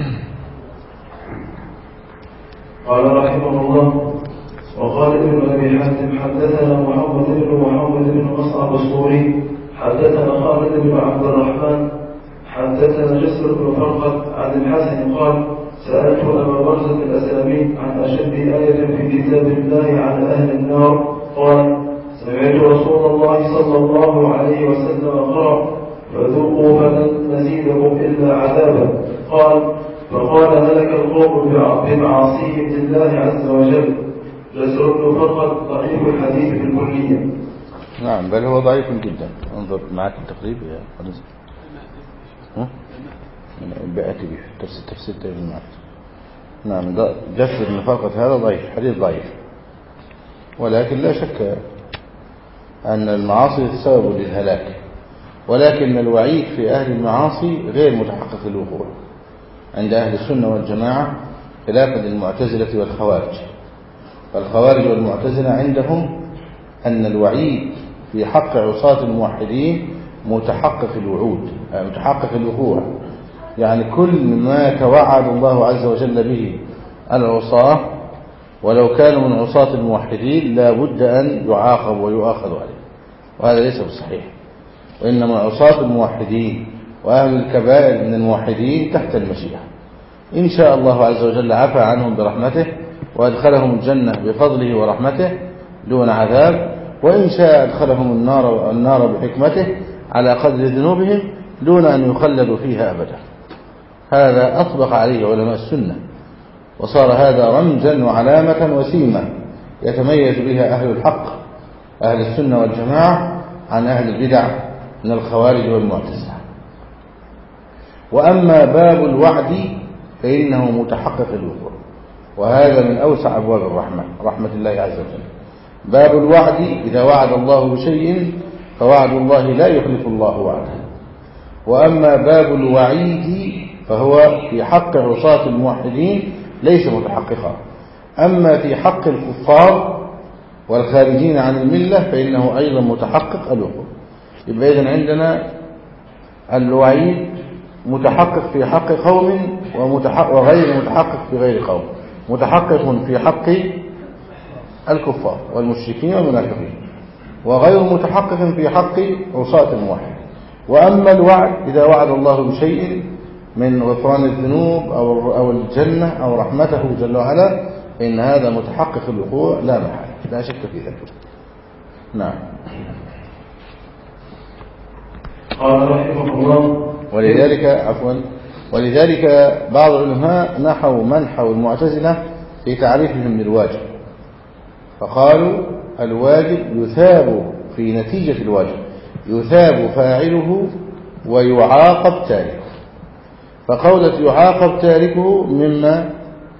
قال رحمه الله: وقال ابن أبي حاتم حدثنا محمد بن محمد بن مصعب الصوري حدثنا خالد بن عبد الرحمن حدثنا جسر بن فرقد عن الحسن قال: سألت أبا برزة الأسلمي عن أشد آية في كتاب الله على أهل النار، قال: سمعت رسول الله صلى الله عليه وسلم قرأ: فذوقوا فلن نزيدكم إلا عذابا. قال: فقال: هلك القوم بمعاصيهم لله عز وجل. جسر بن فرقد ضعيف الحديث بالكلية. نعم، بل هو ضعيف جدا. انظر معك التقريب يا قنزل. ها؟ بأتي به تفسير تفسير معك. نعم، جسر بن فرقد هذا ضعيف، حديث ضعيف، ولكن لا شك أن المعاصي سبب للهلاك، ولكن الوعيد في أهل المعاصي غير متحقق الوقوع عند أهل السنة والجماعة، خلافا للمعتزلة والخوارج. فالخوارج والمعتزلة عندهم أن الوعيد في حق عصاة الموحدين متحقق الوعود، متحقق الوقوع، يعني كل ما توعد الله عز وجل به العصاة ولو كانوا من عصاة الموحدين لا بد أن يعاقب ويؤاخذ عليه، وهذا ليس بصحيح. وإنما عصاة الموحدين وأهل الكبائر من الموحدين تحت المشيئة، إن شاء الله عز وجل عفى عنهم برحمته وأدخلهم الجنة بفضله ورحمته دون عذاب، وإن شاء أدخلهم النار, النار بحكمته على قدر ذنوبهم دون أن يخلدوا فيها أبدا. هذا أطبق عليه علماء السنة، وصار هذا رمزا وعلامة وسيمة يتميز بها أهل الحق أهل السنة والجماعة عن أهل البدع من الخوارج والمعتزلة. وأما باب الوعد فإنه متحقق الوقوع، وهذا من أوسع أبواب الرحمة، رحمة الله عز وجل. باب الوعد: إذا وعد الله بشيء فوعد الله لا يخلف الله وعده. وأما باب الوعيد فهو في حق عصاة الموحدين ليس متحققا، أما في حق الكفار والخارجين عن الملة فإنه أيضا متحقق الوقوع. يبقى إذن عندنا الوعيد متحقق في حق قوم وغير متحقق في غير قوم. متحقق في حق الكفار والمشركين والمنافقين، وغير متحقق في حق عصاة الموحد. وأما الوعد: إذا وعد الله بشيء من غفران الذنوب أو أو الجنة أو رحمته جل وعلا فإن هذا متحقق الوقوع لا محالة، لا شك في ذلك. نعم. قال رحمه الله: ولذلك عفوا ولذلك بعض العلماء نحوا منحوا المعتزلة في تعريفهم للواجب، فقالوا الواجب يثاب في نتيجة الواجب، يثاب فاعله ويعاقب تاركه. فقولة يعاقب تاركه مما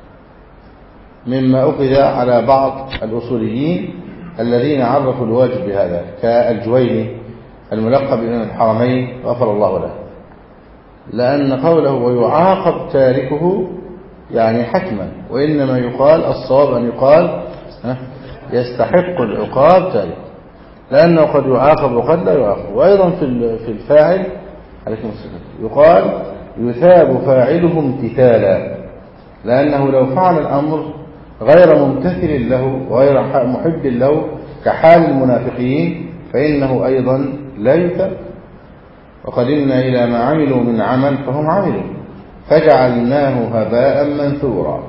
مما أخذ على بعض الأصوليين الذين عرفوا الواجب بهذا، كالجويني الملقب بإمام الحرمين غفر الله له، لأن قوله ويعاقب تاركه يعني حتما، وإنما يقال الصواب أن يقال يستحق العقاب تاركه، لأنه قد يعاقب وقد لا يعاقب. وأيضا في الفاعل عليكم السلام يقال يثاب فاعله امتثالا، لأنه لو فعل الأمر غير ممتثل له وغير محب له كحال المنافقين فإنه أيضا لا يثاب. وقدمنا إلى ما عملوا من عمل فهم عملوا فجعلناه هباء منثورا،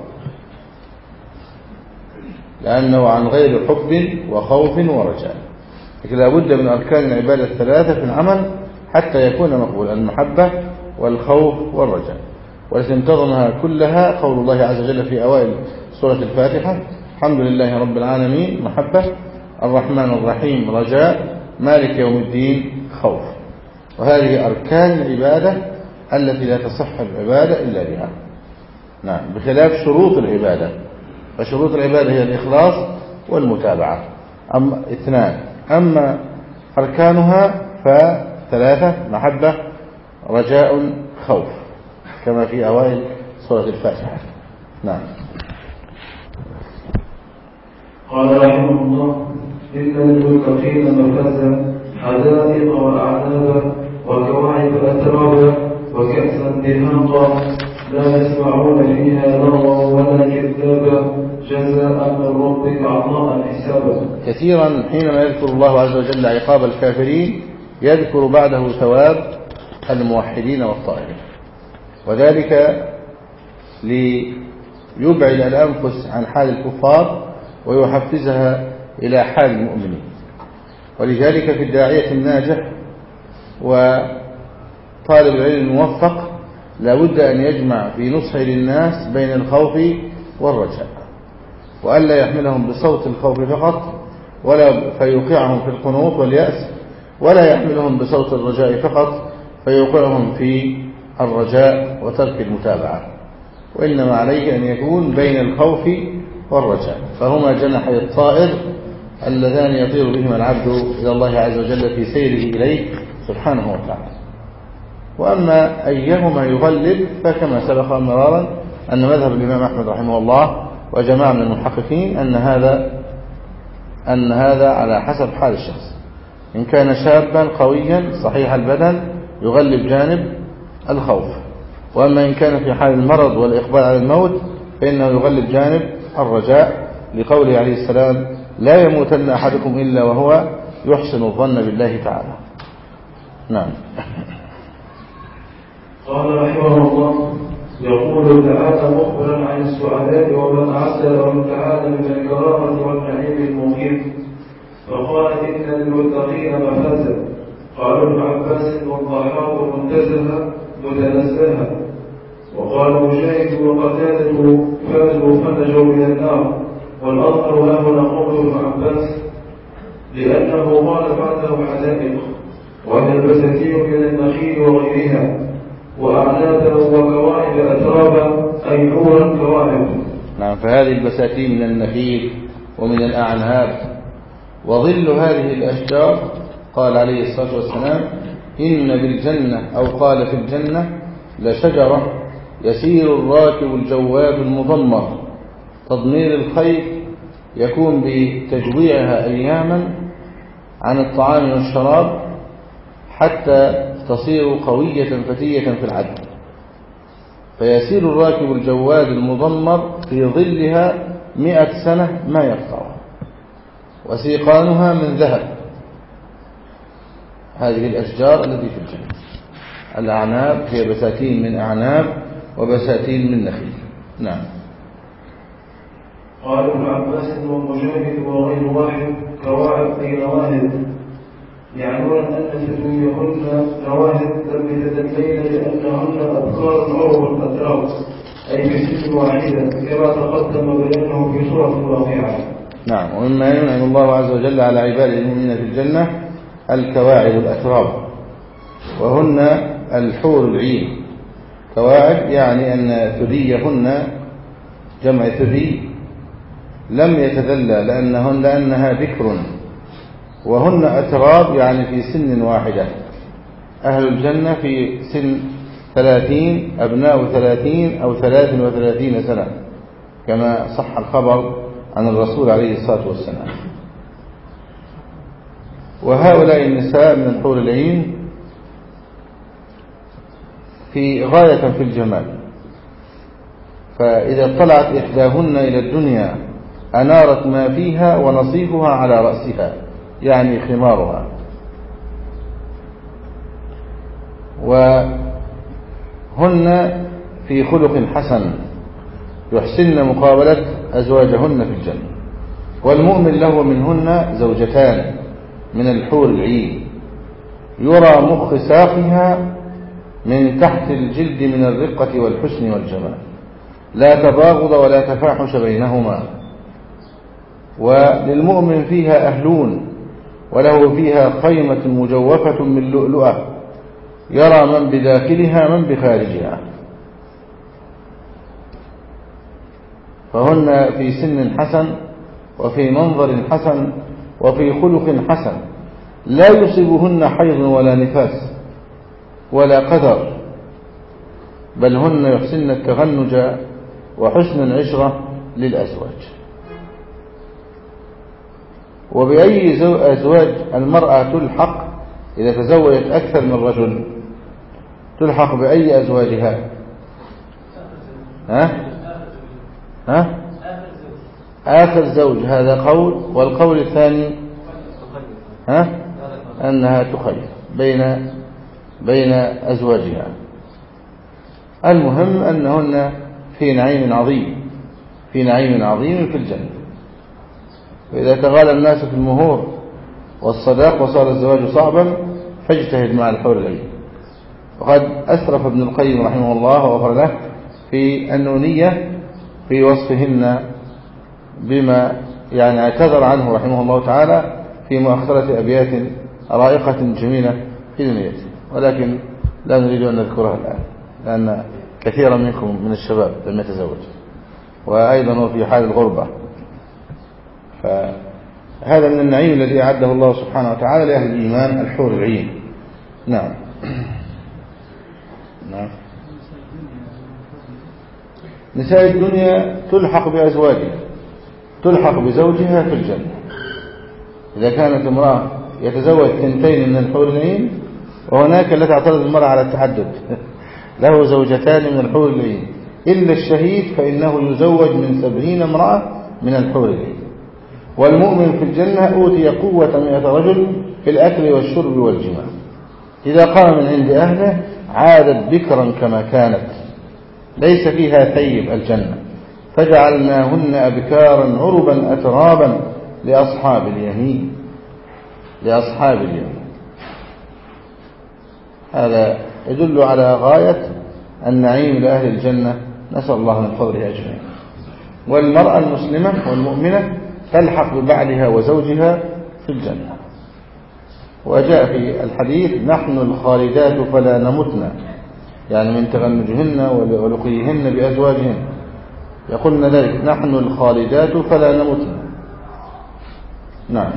لأنه عن غير حب وخوف ورجاء. لكن لا بد من أركان العبادة الثلاثة في العمل حتى يكون مقبولا: المحبة والخوف والرجاء. والتي انتظمها كلها قول الله عز وجل في أوائل سورة الفاتحة: الحمد لله رب العالمين محبة، الرحمن الرحيم رجاء، مالك يوم الدين خوف. وهذه أركان العبادة التي لا تصح العبادة إلا بها. نعم، بخلاف شروط العبادة، فشروط العبادة هي الإخلاص والمتابعة، أما اثنان. أما أركانها فثلاثة: محبة، رجاء، خوف، كما في أوائل سورة الفاتحة. نعم. قال رحمه الله: إن للمتقين مفازا، حدائق وأعنابا وكواعب أترابا وكأسا دهاقا، لا يسمعون فيها لغوا ولا كذابا، جزاء من ربك عطاء حسابا. كثيرا حينما يذكر الله عز وجل عقاب الكافرين يذكر بعده ثواب الموحدين والطائعين، وذلك ليبعد الأنفس عن حال الكفار ويحفزها إلى حال المؤمنين. ولذلك في الداعية الناجح وطالب العلم الموفق لا بد أن يجمع في نصحه للناس بين الخوف والرجاء، وألا يحملهم بصوت الخوف فقط ولا فيوقعهم في القنوط واليأس، ولا يحملهم بصوت الرجاء فقط فيوقعهم في الرجاء وترك المتابعة، وإنما عليه أن يكون بين الخوف والرجاء، فهما جناحي الطائر اللذان يطير بهما العبد إلى الله عز وجل في سيره إليه سبحانه وتعالى. وأما أيهما يغلب فكما سبق مرارا أن مذهب الإمام أحمد رحمه الله وجماعة من المحققين أن هذا أن هذا على حسب حال الشخص. إن كان شابا قويا صحيح البدن يغلب جانب الخوف، وأما إن كان في حال المرض والإقبال على الموت فإنه يغلب جانب الرجاء، لقوله عليه السلام: لا يموتن أحدكم إلا وهو يحسن الظن بالله تعالى. نعم. قال رحمه الله: يقول تعالى مخبرا عن السعداء ومن أعد لهم تعالى من الكرامة والنعيم المقيم، فقال: إن للمتقين مفازا. قال ابن عباس: والضحاك منتزها متنزها. وقال مجاهد وقتاده: فازوا فنجوا من النار. والأظهر له نقول ابن عباس لأنه قال بعده حدائق، وهي البساتين من النخيل وغيرها، وأعنابا وكواعب أترابا، أي حورا كواعب. نعم. فهذه البساتين من النخيل ومن الأعناب وظل هذه الأشجار. قال عليه الصلاة والسلام إن بالجنة أو قال في الجنة لشجرة يسير الراكب الجواد المضمر. تضمير الخيل يكون بتجويعها أياما عن الطعام والشراب حتى تصير قوية فتية في العد. فيسير الراكب الجواد المضمر في ظلها مئة سنة ما يقطعها، وسيقانها من ذهب. هذه الأشجار التي في الجنة. الأعناب هي بساتين من أعناب وبساتين من نخيل. نعم. قال ابن عباس ومجاهد وغير واحد كواعب أي نواهد، يعنون أن ثديهن نواهد لم يتدلين لأنهن أبكار عرب أتراب أي بسن واحدة كما تقدم بيانه في سورة الواقعة. نعم. ومما ينعم الله عز وجل على عباده المؤمنين في الجنة الكواعب الأتراب، وهن الحور العين. كواعب يعني أن ثديهن جمع ثدي لم يتدلى لأنهن لأنها بكر، وهن أتراب يعني في سن واحدة. أهل الجنة في سن ثلاثين، أبناء ثلاثين أو ثلاث وثلاثين سنة كما صح الخبر عن الرسول عليه الصلاة والسلام. وهؤلاء النساء من الحور العين في غاية في الجمال، فإذا طلعت إحداهن إلى الدنيا أنارت ما فيها ونصيفها على رأسها يعني خمارها. وهن في خلق حسن يحسن مقابلة أزواجهن في الجنة. والمؤمن له منهن زوجتان من الحور العين يرى مخ ساقها من تحت الجلد من الرقة والحسن والجمال، لا تباغض ولا تفاحش بينهما. وللمؤمن فيها أهلون وله فيها خيمة مجوفة من لؤلؤة يرى من بداخلها من بخارجها. فهن في سن حسن وفي منظر حسن وفي خلق حسن، لا يصيبهن حيض ولا نفاس ولا قدر، بل هن يحسن التغنج وحسن العشرة للأزواج. وبأي أزواج المرأة تلحق إذا تزوجت أكثر من رجل؟ تلحق بأي أزواجها؟ ها؟ ها؟ آخر زوج، هذا قول. والقول الثاني ها؟ أنها تخير بين بين أزواجها. المهم أنهن في نعيم عظيم في نعيم عظيم في الجنة. وإذا تغالى الناس في المهور والصداق وصار الزواج صعبا فاجتهد مع الحور العين. وقد أسرف ابن القيم رحمه الله وغفر له في النونية في وصفهن بما يعني اعتذر عنه رحمه الله تعالى في مؤخرة أبيات رائقة جميلة في نونيته، ولكن لا نريد أن نذكرها الآن لأن كثيرا منكم من الشباب لم يتزوج، وأيضا هو في حال الغربة. فهذا من النعيم الذي أعده الله سبحانه وتعالى لأهل الإيمان الحور العين. نعم. نعم. نساء الدنيا تلحق بأزواجها، تلحق بزوجها في الجنة. إذا كانت امرأة يتزوج اثنتين من الحور العين، وهناك لا تعترض المرأة على التعدد، له زوجتان من الحور العين، إلا الشهيد فإنه يزوج من سبعين امرأة من الحور العين. والمؤمن في الجنة أوتي قوة مئة رجل في الأكل والشرب والجماع، إذا قام من عند أهله عادت بكرا كما كانت، ليس فيها ثيب الجنة، فجعلناهن أبكارا عربا أترابا لأصحاب اليمين لأصحاب اليمين. هذا يدل على غاية النعيم لأهل الجنة، نسأل الله من فضله أجمعين. والمرأة المسلمة والمؤمنة تلحق ببعلها وزوجها في الجنة. وجاء في الحديث: نحن الخالدات فلا نمتنا يعني من تغنجهن ولقيهن بأزواجهن. يقولن ذلك: نحن الخالدات فلا نموتن. نعم.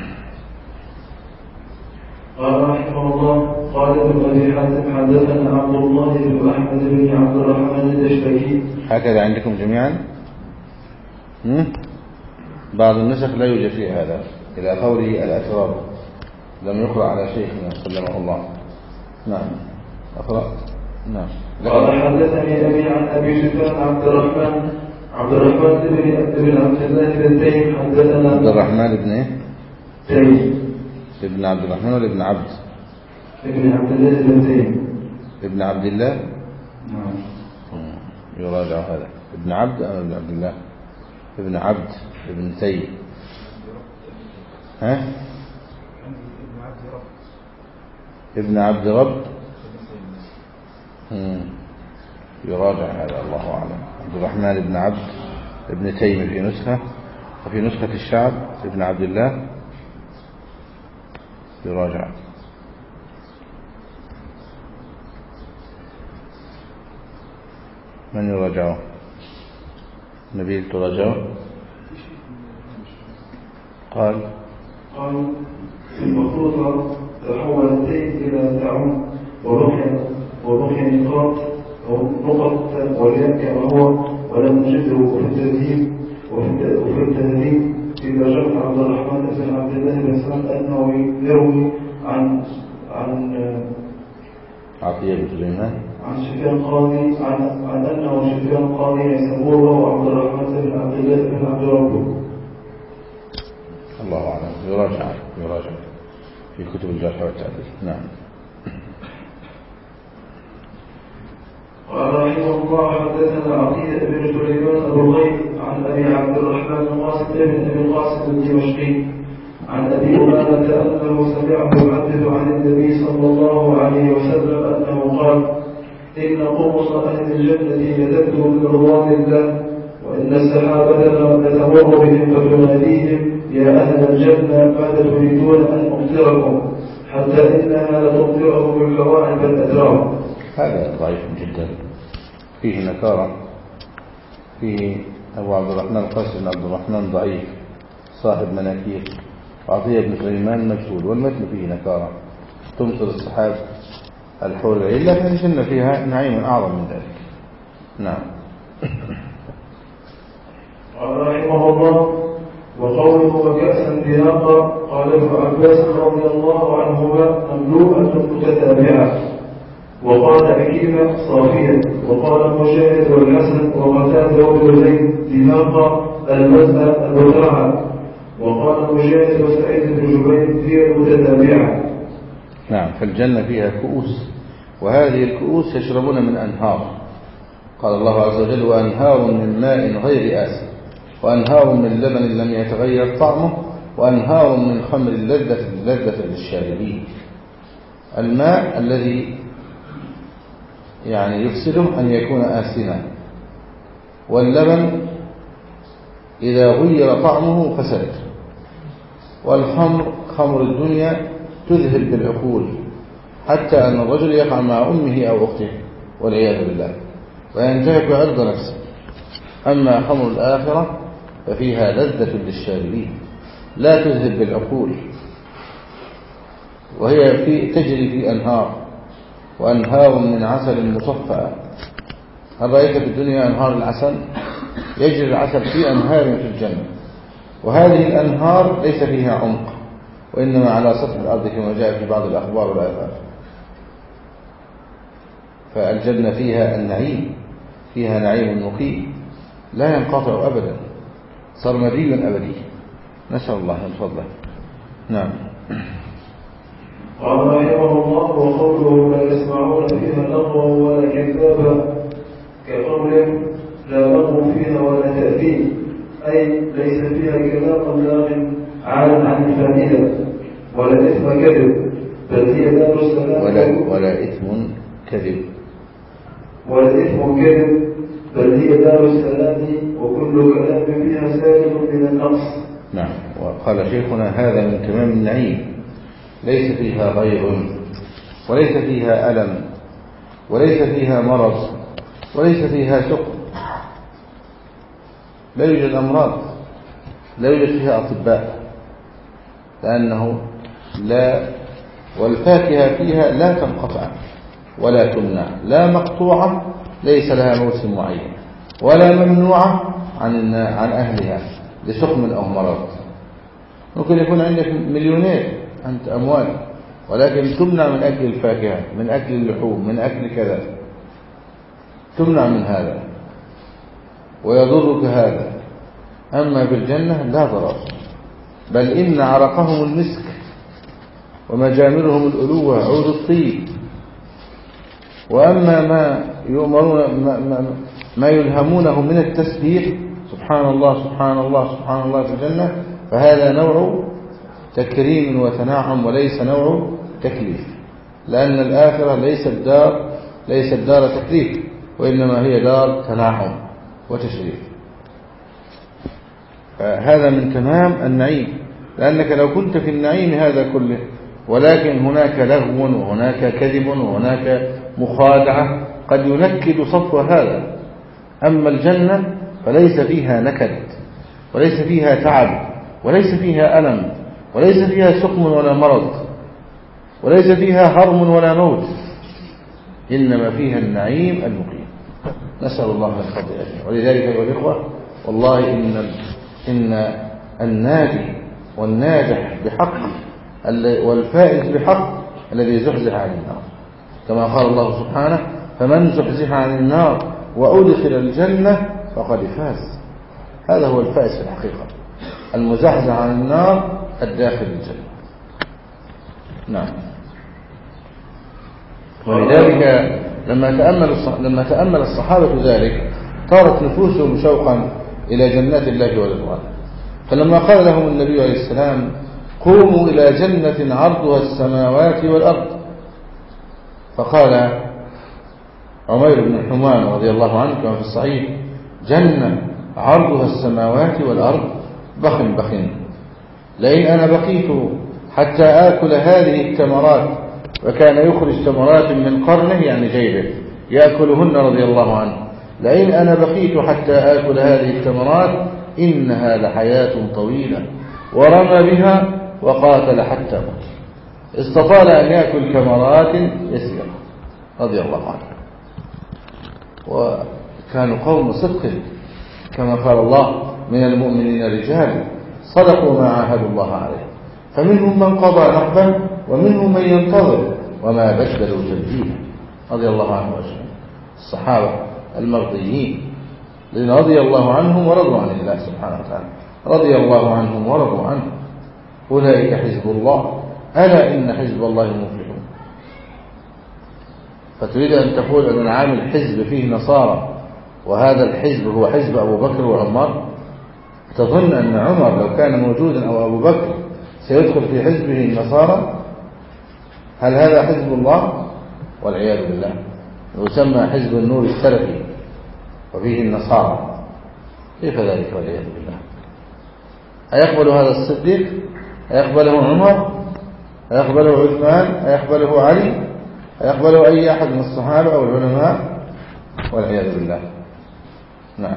قال رحمه الله: قال ابن أبي حاتم: حدثنا عبد الله بن أحمد بن عبد الرحمن الدشتكي. هكذا عندكم جميعا؟ هم؟ بعض النسخ لا يوجد فيه هذا، إلى قوله الأسرار، لم يقرأ على شيخنا سلمه الله. نعم أقرأ. نعم. قال: حدثني أبي عن أبي سفيان عبد الرحمن عبد الرحمن بن بن عبد الله بن تيم. حدثنا عبد الرحمن بن إيه؟ تيم. ابن عبد الرحمن ولا ابن عبد؟ ابن عبد الله بن تيم. ابن عبد الله. نعم. يراجع هذا. ابن عبد أو ابن عبد الله؟ ابن عبد ابن تيم. ها؟ ابن عبد رب. يراجع هذا، الله أعلم. عبد الرحمن بن عبد ابن تيم في نسخة، وفي نسخة الشعب ابن عبد الله. يراجع. من يراجعه؟ نبيل تراجعه. قال قال: في المخطوطة تحول التيم إلى تعم وبقي وبقي نقاط أو نقط والياء كما هو، ولم نجده. وفي التدريب وفي التدريب إذا جاء عبد الرحمن بن عبد الله بن سعد أنه يروي عن عن عطية بن سليمان عن سفيان قاضي عن عن أنه سفيان قاضي يسموه وعبد الرحمن بن عبد الله بن عبد ربه. الله أعلم. يراجع يراجع في كتب الجرح والتعديل. نعم. قال رحمه الله: حدثنا عطية بن سليمان أبو الغيث عن أبي عبد الرحمن القاسم بن أبي القاسم الدمشقي عن أبي أمامة أنه سمعه يحدث عن النبي صلى الله عليه وسلم أنه قال: إن قرص أهل الجنة لتبدو من رضوان الله، وإن السحابة لتمر بهم فتناديهم: يا أهل الجنة ماذا تريدون أن أمطركم؟ حتى إنها لتمطرهم بالكواعب الأتراب. هذا ضعيف جدا، فيه نكارة، فيه أبو عبد الرحمن القاسم بن عبد الرحمن ضعيف صاحب مناكير، وعطية بن سليمان مجهول، والمتن فيه نكارة. تمطر السحاب الحور العين، لكن الجنة فيها نعيم أعظم من ذلك. نعم. قال رحمه الله: وقوله وكأسا دهاقا، قال ابن عباس رضي الله عنهما: مملوءة متتابعة. وقال عكيمة: صافية. وقال مجاهد والحسن وقتادة وابن زيد: دهاقا المزأة الوداعة. وقال مجاهد وسعيد بن جبير: هي المتتابعة. نعم. فالجنة فيها كؤوس، وهذه الكؤوس يشربون من أنهار. قال الله عز وجل: وأنهار من ماء غير آسن، وأنهار من لبن لم يتغير طعمه، وأنهار من خمر لذة لذة للشاربين. الماء الذي يعني يفسده أن يكون آسنا، واللبن إذا غير طعمه فسد، والخمر خمر الدنيا تذهل بالعقول، حتى أن الرجل يقع مع أمه أو أخته والعياذ بالله وينتهك عرض نفسه. أما خمر الآخرة ففيها لذة للشاربين لا تذهب بالعقول، وهي في تجري في أنهار، وأنهار من عسل مصفى. هل رأيت في الدنيا أنهار العسل؟ يجري العسل في أنهار في الجنة، وهذه الأنهار ليس فيها عمق، وإنما على سطح الأرض كما جاء في بعض الأخبار والآثار. فالجنة فيها النعيم، فيها نعيم مقيم لا ينقطع أبدا، سرمدي أبدي. نسأل الله من فضله. نعم. قال رحمه الله: وقوله لا يسمعون فيها لغوا ولا كذابا، كقوله لا لغو فيها ولا تأثيم، أي ليس فيها كلام لاغ عال عن الفائدة، ولا إثم كذب، بل هي دار السلام. ولا, ولا إثم كذب ولا إثم كذب بل هي دار السلام، وكل كلام فيها سالم من النقص. نعم. وقال شيخنا: هذا من تمام النعيم، ليس فيها غيظ وليس فيها ألم وليس فيها مرض وليس فيها سقم، لا يوجد أمراض، لا يوجد فيها أطباء، لأنه لا، والفاكهة فيها لا تنقطع ولا تمنع، لا مقطوعة ليس لها موسم معين، ولا ممنوعة عن عن أهلها لسقم أو مرض. ممكن يكون عندك مليونير، أنت أموال، ولكن تمنع من أكل الفاكهة، من أكل اللحوم، من أكل كذا، تمنع من هذا ويضرك هذا. أما بالجنة لا ضرر، بل إن عرقهم المسك ومجامرهم الألوة عود الطيب. وأما ما يؤمرون ما, ما, ما يلهمونه من التسبيح سبحان الله سبحان الله سبحان الله في الجنة، فهذا نوع تكريم وتنعم وليس نوع تكليف، لأن الآخرة ليست دار ليست دار تكليف، وإنما هي دار تنعم وتشريف. هذا من تمام النعيم، لأنك لو كنت في النعيم هذا كله ولكن هناك لغو وهناك كذب وهناك مخادعة قد ينكد صفو هذا. أما الجنة فليس فيها نكد وليس فيها تعب وليس فيها ألم وليس فيها سقم ولا مرض وليس فيها هرم ولا موت، إنما فيها النعيم المقيم. نسأل الله من فضله أجمعين. ولذلك أيها الإخوة، والله إن إن الناجي والناجح بحق والفائز بحق الذي زحزح عن النار، كما قال الله سبحانه: فمن زحزح عن النار وأدخل الجنة فقد فاز. هذا هو الفائز في الحقيقة، المزحزح عن النار الداخل الجنة. نعم. ولذلك لما تأمل لما تأمل الصحابة ذلك طارت نفوسهم شوقا إلى جنات الله ورضوانه. فلما قال لهم النبي عليه السلام: قوموا إلى جنة عرضها السماوات والأرض، فقال عمير بن حمام رضي الله عنه كما في الصحيح: جنة عرضها السماوات والأرض بخ بخ، لئن أنا بقيت حتى آكل هذه التمرات، وكان يخرج تمرات من قرنه يعني جيبه يأكلهن رضي الله عنه، لئن أنا بقيت حتى آكل هذه التمرات إنها لحياة طويلة، ورمى بها وقاتل حتى موت، استطال أن يأكل تمرات يسيرة رضي الله عنه. وكانوا قوم صدق، كما قال الله: من المؤمنين رجال صدقوا ما عاهدوا الله عليه، فمنهم من قضى نحبا ومنهم من ينتظر وما بدلوا تبديلا، رضي الله عنهم أجمعين. الصحابة المرضيين الذين رضي الله عنهم ورضوا عن الله سبحانه وتعالى، رضي الله عنهم ورضوا عنه، أولئك حزب الله ألا إن حزب الله المفلحون. فتريد أن تقول أن العامل حزب فيه نصارى وهذا الحزب هو حزب أبو بكر وعمر؟ تظن أن عمر لو كان موجودا أو أبو بكر سيدخل في حزبه النصارى؟ هل هذا حزب الله؟ والعياذ بالله. يسمى حزب النور السلفي وفيه النصارى، كيف ذلك والعياذ بالله؟ أيقبل هذا الصديق؟ أيقبله عمر؟ أيقبله عثمان؟ أيقبله علي؟ أيقبله أي أحد من الصحابة أو العلماء؟ والعياذ بالله. نعم.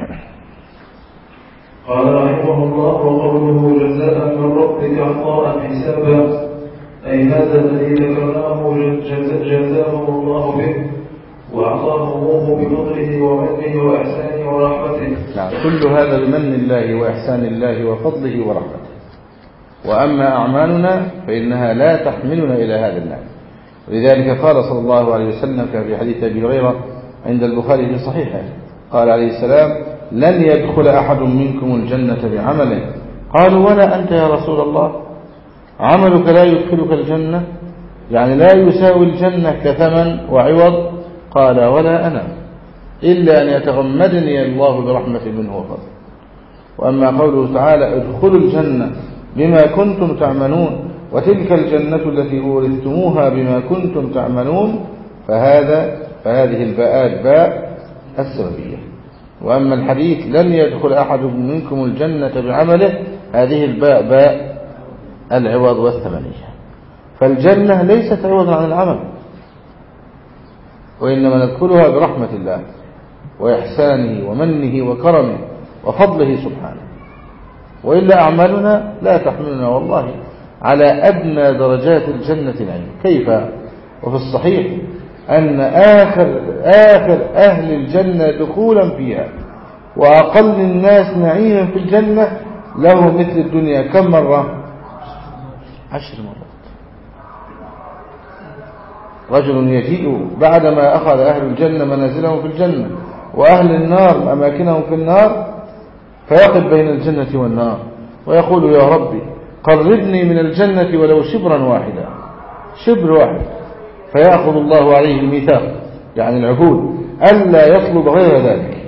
قال رحمه الله: وقوله جزاء من ربك عطاء حسابا، أي هذا الذي ذكرناه جزاه الله به وأعطاه بفضله ومنه وإحسانه ورحمته. نعم، كل هذا بمن الله وإحسان الله وفضله ورحمته. وأما أعمالنا فإنها لا تحملنا إلى هذا النعم. ولذلك قال صلى الله عليه وسلم كما في حديث أبي هريرة عند البخاري في صحيحه، قال عليه السلام: لن يدخل أحد منكم الجنة بعمله. قالوا: ولا أنت يا رسول الله؟ عملك لا يدخلك الجنة؟ يعني لا يساوي الجنة كثمن وعوض؟ قال: ولا أنا، إلا أن يتغمدني الله برحمة منه وفضل. وأما قوله تعالى: ادخلوا الجنة بما كنتم تعملون وتلك الجنة التي أورثتموها بما كنتم تعملون، فهذا فهذه الباءات باء السببية. وأما الحديث لن يدخل أحد منكم الجنة بعمله، هذه الباء باء العوض والثمنية. فالجنة ليست عوضا عن العمل، وإنما ندخلها برحمة الله وإحسانه ومنه وكرمه وفضله سبحانه، وإلا أعمالنا لا تحملنا والله على أدنى درجات الجنة نعيم. كيف وفي الصحيح أن آخر, آخر أهل الجنة دخولا فيها وأقل الناس نعيما في الجنة له مثل الدنيا كم مرة؟ عشر مرات. رجل يجيء بعدما أخذ أهل الجنة منازلهم في الجنة وأهل النار أماكنهم في النار فيقف بين الجنة والنار ويقول يا ربي قربني من الجنة ولو شبرا واحدا، شبر واحد، فيأخذ الله عليه الميثاق يعني العهود ألا يطلب غير ذلك،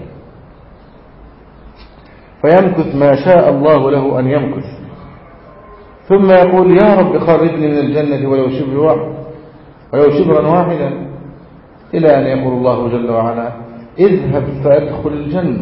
فيمكث ما شاء الله له أن يمكث، ثم يقول يا رب قربني من الجنة ولو شبر واحد ولو شبرا واحدا، إلى أن يقول الله جل وعلا اذهب فأدخل الجنة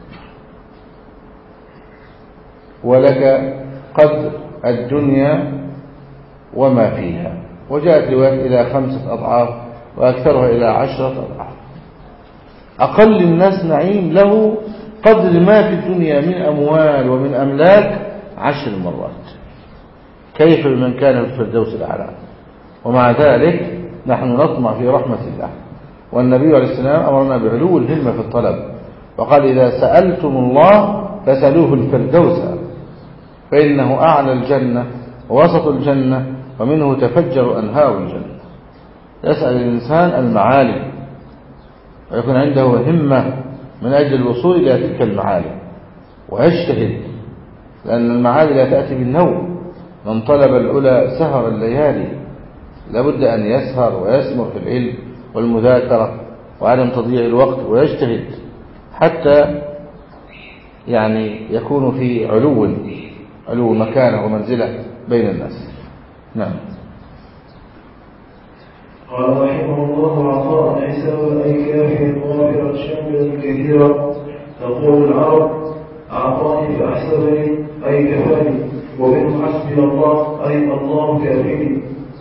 ولك قدر الدنيا وما فيها. وجاءت رواية إلى خمسة أضعاف وأكثرها إلى عشرة أضعاف. أقل الناس نعيم له قدر ما في الدنيا من أموال ومن أملاك عشر مرات. كيف بمن كان في الفردوس الأعلى؟ ومع ذلك نحن نطمع في رحمة الله، والنبي عليه السلام أمرنا بعلو الهمة في الطلب وقال إذا سألتم الله فسألوه الفردوس فإنه أعلى الجنة ووسط الجنة ومنه تفجر أنهار الجنة. يسأل الإنسان المعالي ويكون عنده همة من أجل الوصول إلى تلك المعالي ويجتهد، لأن المعالي لا تأتي بالنوم. من طلب العلا سهر الليالي، لابد أن يسهر ويسمر في العلم والمذاكرة وعدم تضييع الوقت ويجتهد حتى يعني يكون في علو علو مكانه ومنزله بين الناس. نعم. قال رحمه الله عطاء حساب أي كافٍ غافرا شاملا كثيرا. تقول العرب أعطاني فأحسبني أي كفاني، ومنه حسبي الله أي الله كافيني.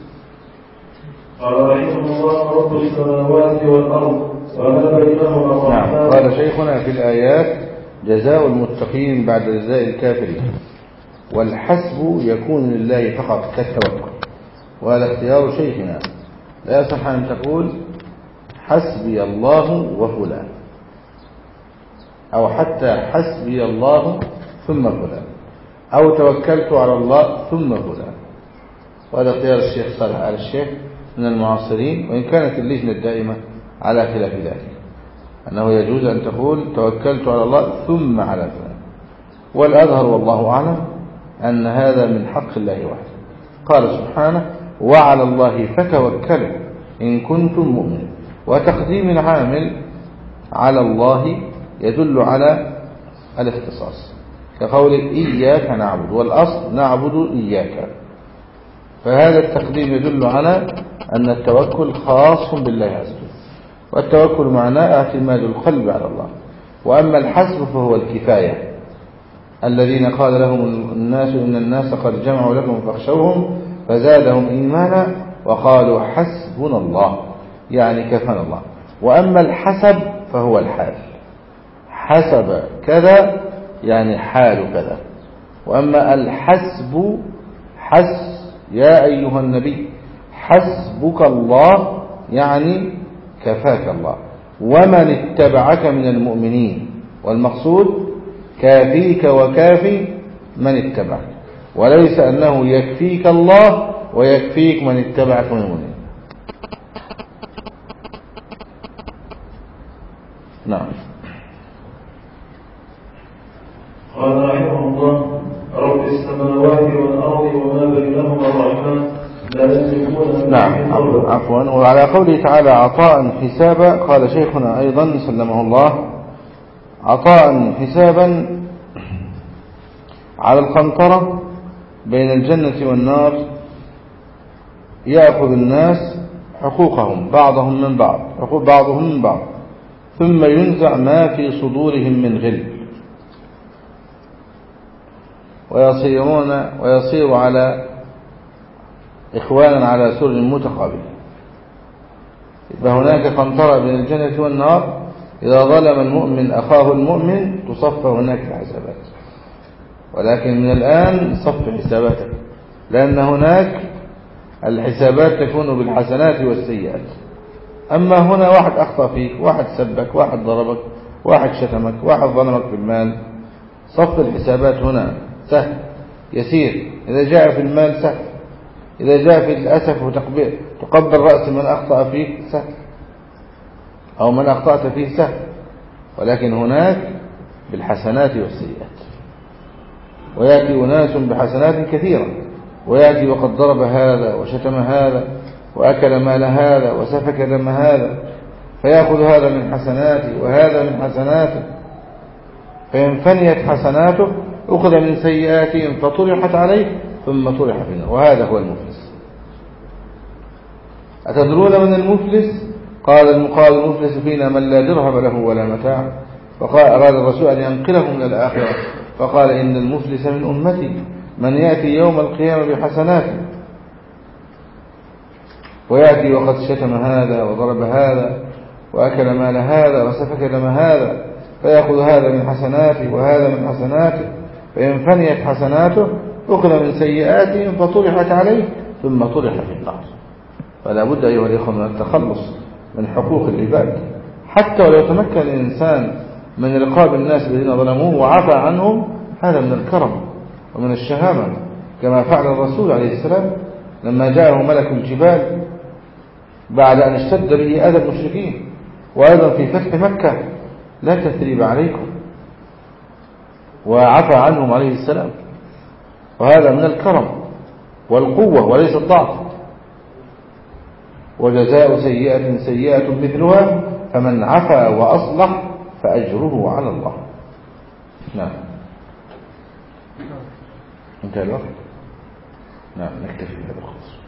قال رحمه الله رب السماوات والأرض وما بينهما الرحمن. نعم. قال شيخنا في الآيات جزاء المتقين بعد جزاء الكافرين، والحسب يكون لله فقط كالتوكل، وهذا اختيار شيخنا. لا يصح أن تقول حسبي الله وفلان، أو حتى حسبي الله ثم فلان، أو توكلت على الله ثم فلان. وهذا اختيار الشيخ صالح آل الشيخ من المعاصرين، وإن كانت اللجنة الدائمة على خلاف ذلك، أنه يجوز أن تقول توكلت على الله ثم على فلان. والأظهر والله أعلم أن هذا من حق الله وحده. قال سبحانه وعلى الله فتوكلوا إن كنتم مؤمنين. وتقديم العامل على الله يدل على الاختصاص، كقول إياك نعبد، والأصل نعبد إياك، فهذا التقديم يدل على أن التوكل خاص بالله عز وجل. والتوكل معناه اعتماد القلب على الله. وأما الحسب فهو الكفاية، الذين قال لهم الناس إن الناس قد جمعوا لكم فاخشوهم فزادهم إيمانا وقالوا حسبنا الله، يعني كفانا الله. وأما الحسب فهو الحال، حسب كذا يعني حال كذا. وأما الحسب حس يا أيها النبي حسبك الله يعني كفاك الله ومن اتبعك من المؤمنين، والمقصود كافيك وكافي من اتبعك، وليس أنه يكفيك الله ويكفيك من اتبعك من المؤمنين. نعم. قال رحمه الله رب السماوات والأرض وما بينهما الرحمن لا يملكون. نعم عفوا. وعلى قوله تعالى عطاء حسابا، قال شيخنا أيضا سلمه الله عطاء حسابا على القنطرة بين الجنة والنار، يأخذ الناس حقوقهم بعضهم من بعض، حقوق بعضهم من بعض، ثم ينزع ما في صدورهم من غل، ويصيرون ويصير على إخوانا على سر متقابل. يبقى هناك قنطرة بين الجنة والنار. إذا ظلم المؤمن أخاه المؤمن تصفى هناك الحسابات، ولكن من الآن صف حساباتك، لأن هناك الحسابات تكون بالحسنات والسيئات. أما هنا واحد أخطأ فيك، واحد سبك، واحد ضربك، واحد شتمك، واحد ظلمك في المال، صف الحسابات هنا سهل يسير. إذا جاء في المال سهل، إذا جاء في الأسف وتقبل رأس من أخطأ فيك سهل، أو من أخطأت فيه سهل. ولكن هناك بالحسنات والسيئات. ويأتي أناس بحسنات كثيرة، ويأتي وقد ضرب هذا وشتم هذا وأكل مال هذا وسفك دم هذا، فيأخذ هذا من حسناته وهذا من حسناته، فإن فنيت حسناته أخذ من سيئاتهم فطرحت عليه ثم طرح في النار، وهذا هو المفلس. أتدرون من المفلس؟ قال المقال المفلس فينا من لا درهم له ولا متاع. فقال أراد الرسول أن ينقله من الآخرة، فقال إن المفلس من أمتي من يأتي يوم القيامة بحسناته، ويأتي وقد شتم هذا وضرب هذا وأكل مال هذا وسفك دم هذا، فيأخذ هذا من حسناته وهذا من حسناته، فإن فنيت حسناته أخذ من سيئاتهم فطرحت عليه ثم طرح في النار. فلا بد أيها الإخوة من التخلص من حقوق العباد، حتى ولو تمكن الإنسان من رقاب الناس الذين ظلموه وعفى عنهم، هذا من الكرم ومن الشهامة، كما فعل الرسول عليه السلام لما جاءه ملك الجبال بعد أن اشتد به أذى المشركين، وأيضا في فتح مكة لا تثريب عليكم، وعفى عنهم عليه السلام. وهذا من الكرم والقوة وليس الضعف. وجزاء سيئة سيئة مثلها فمن عفا وأصلح فأجره على الله. نعم انتهى الوقت. نعم نكتفي بهذا الخصوص.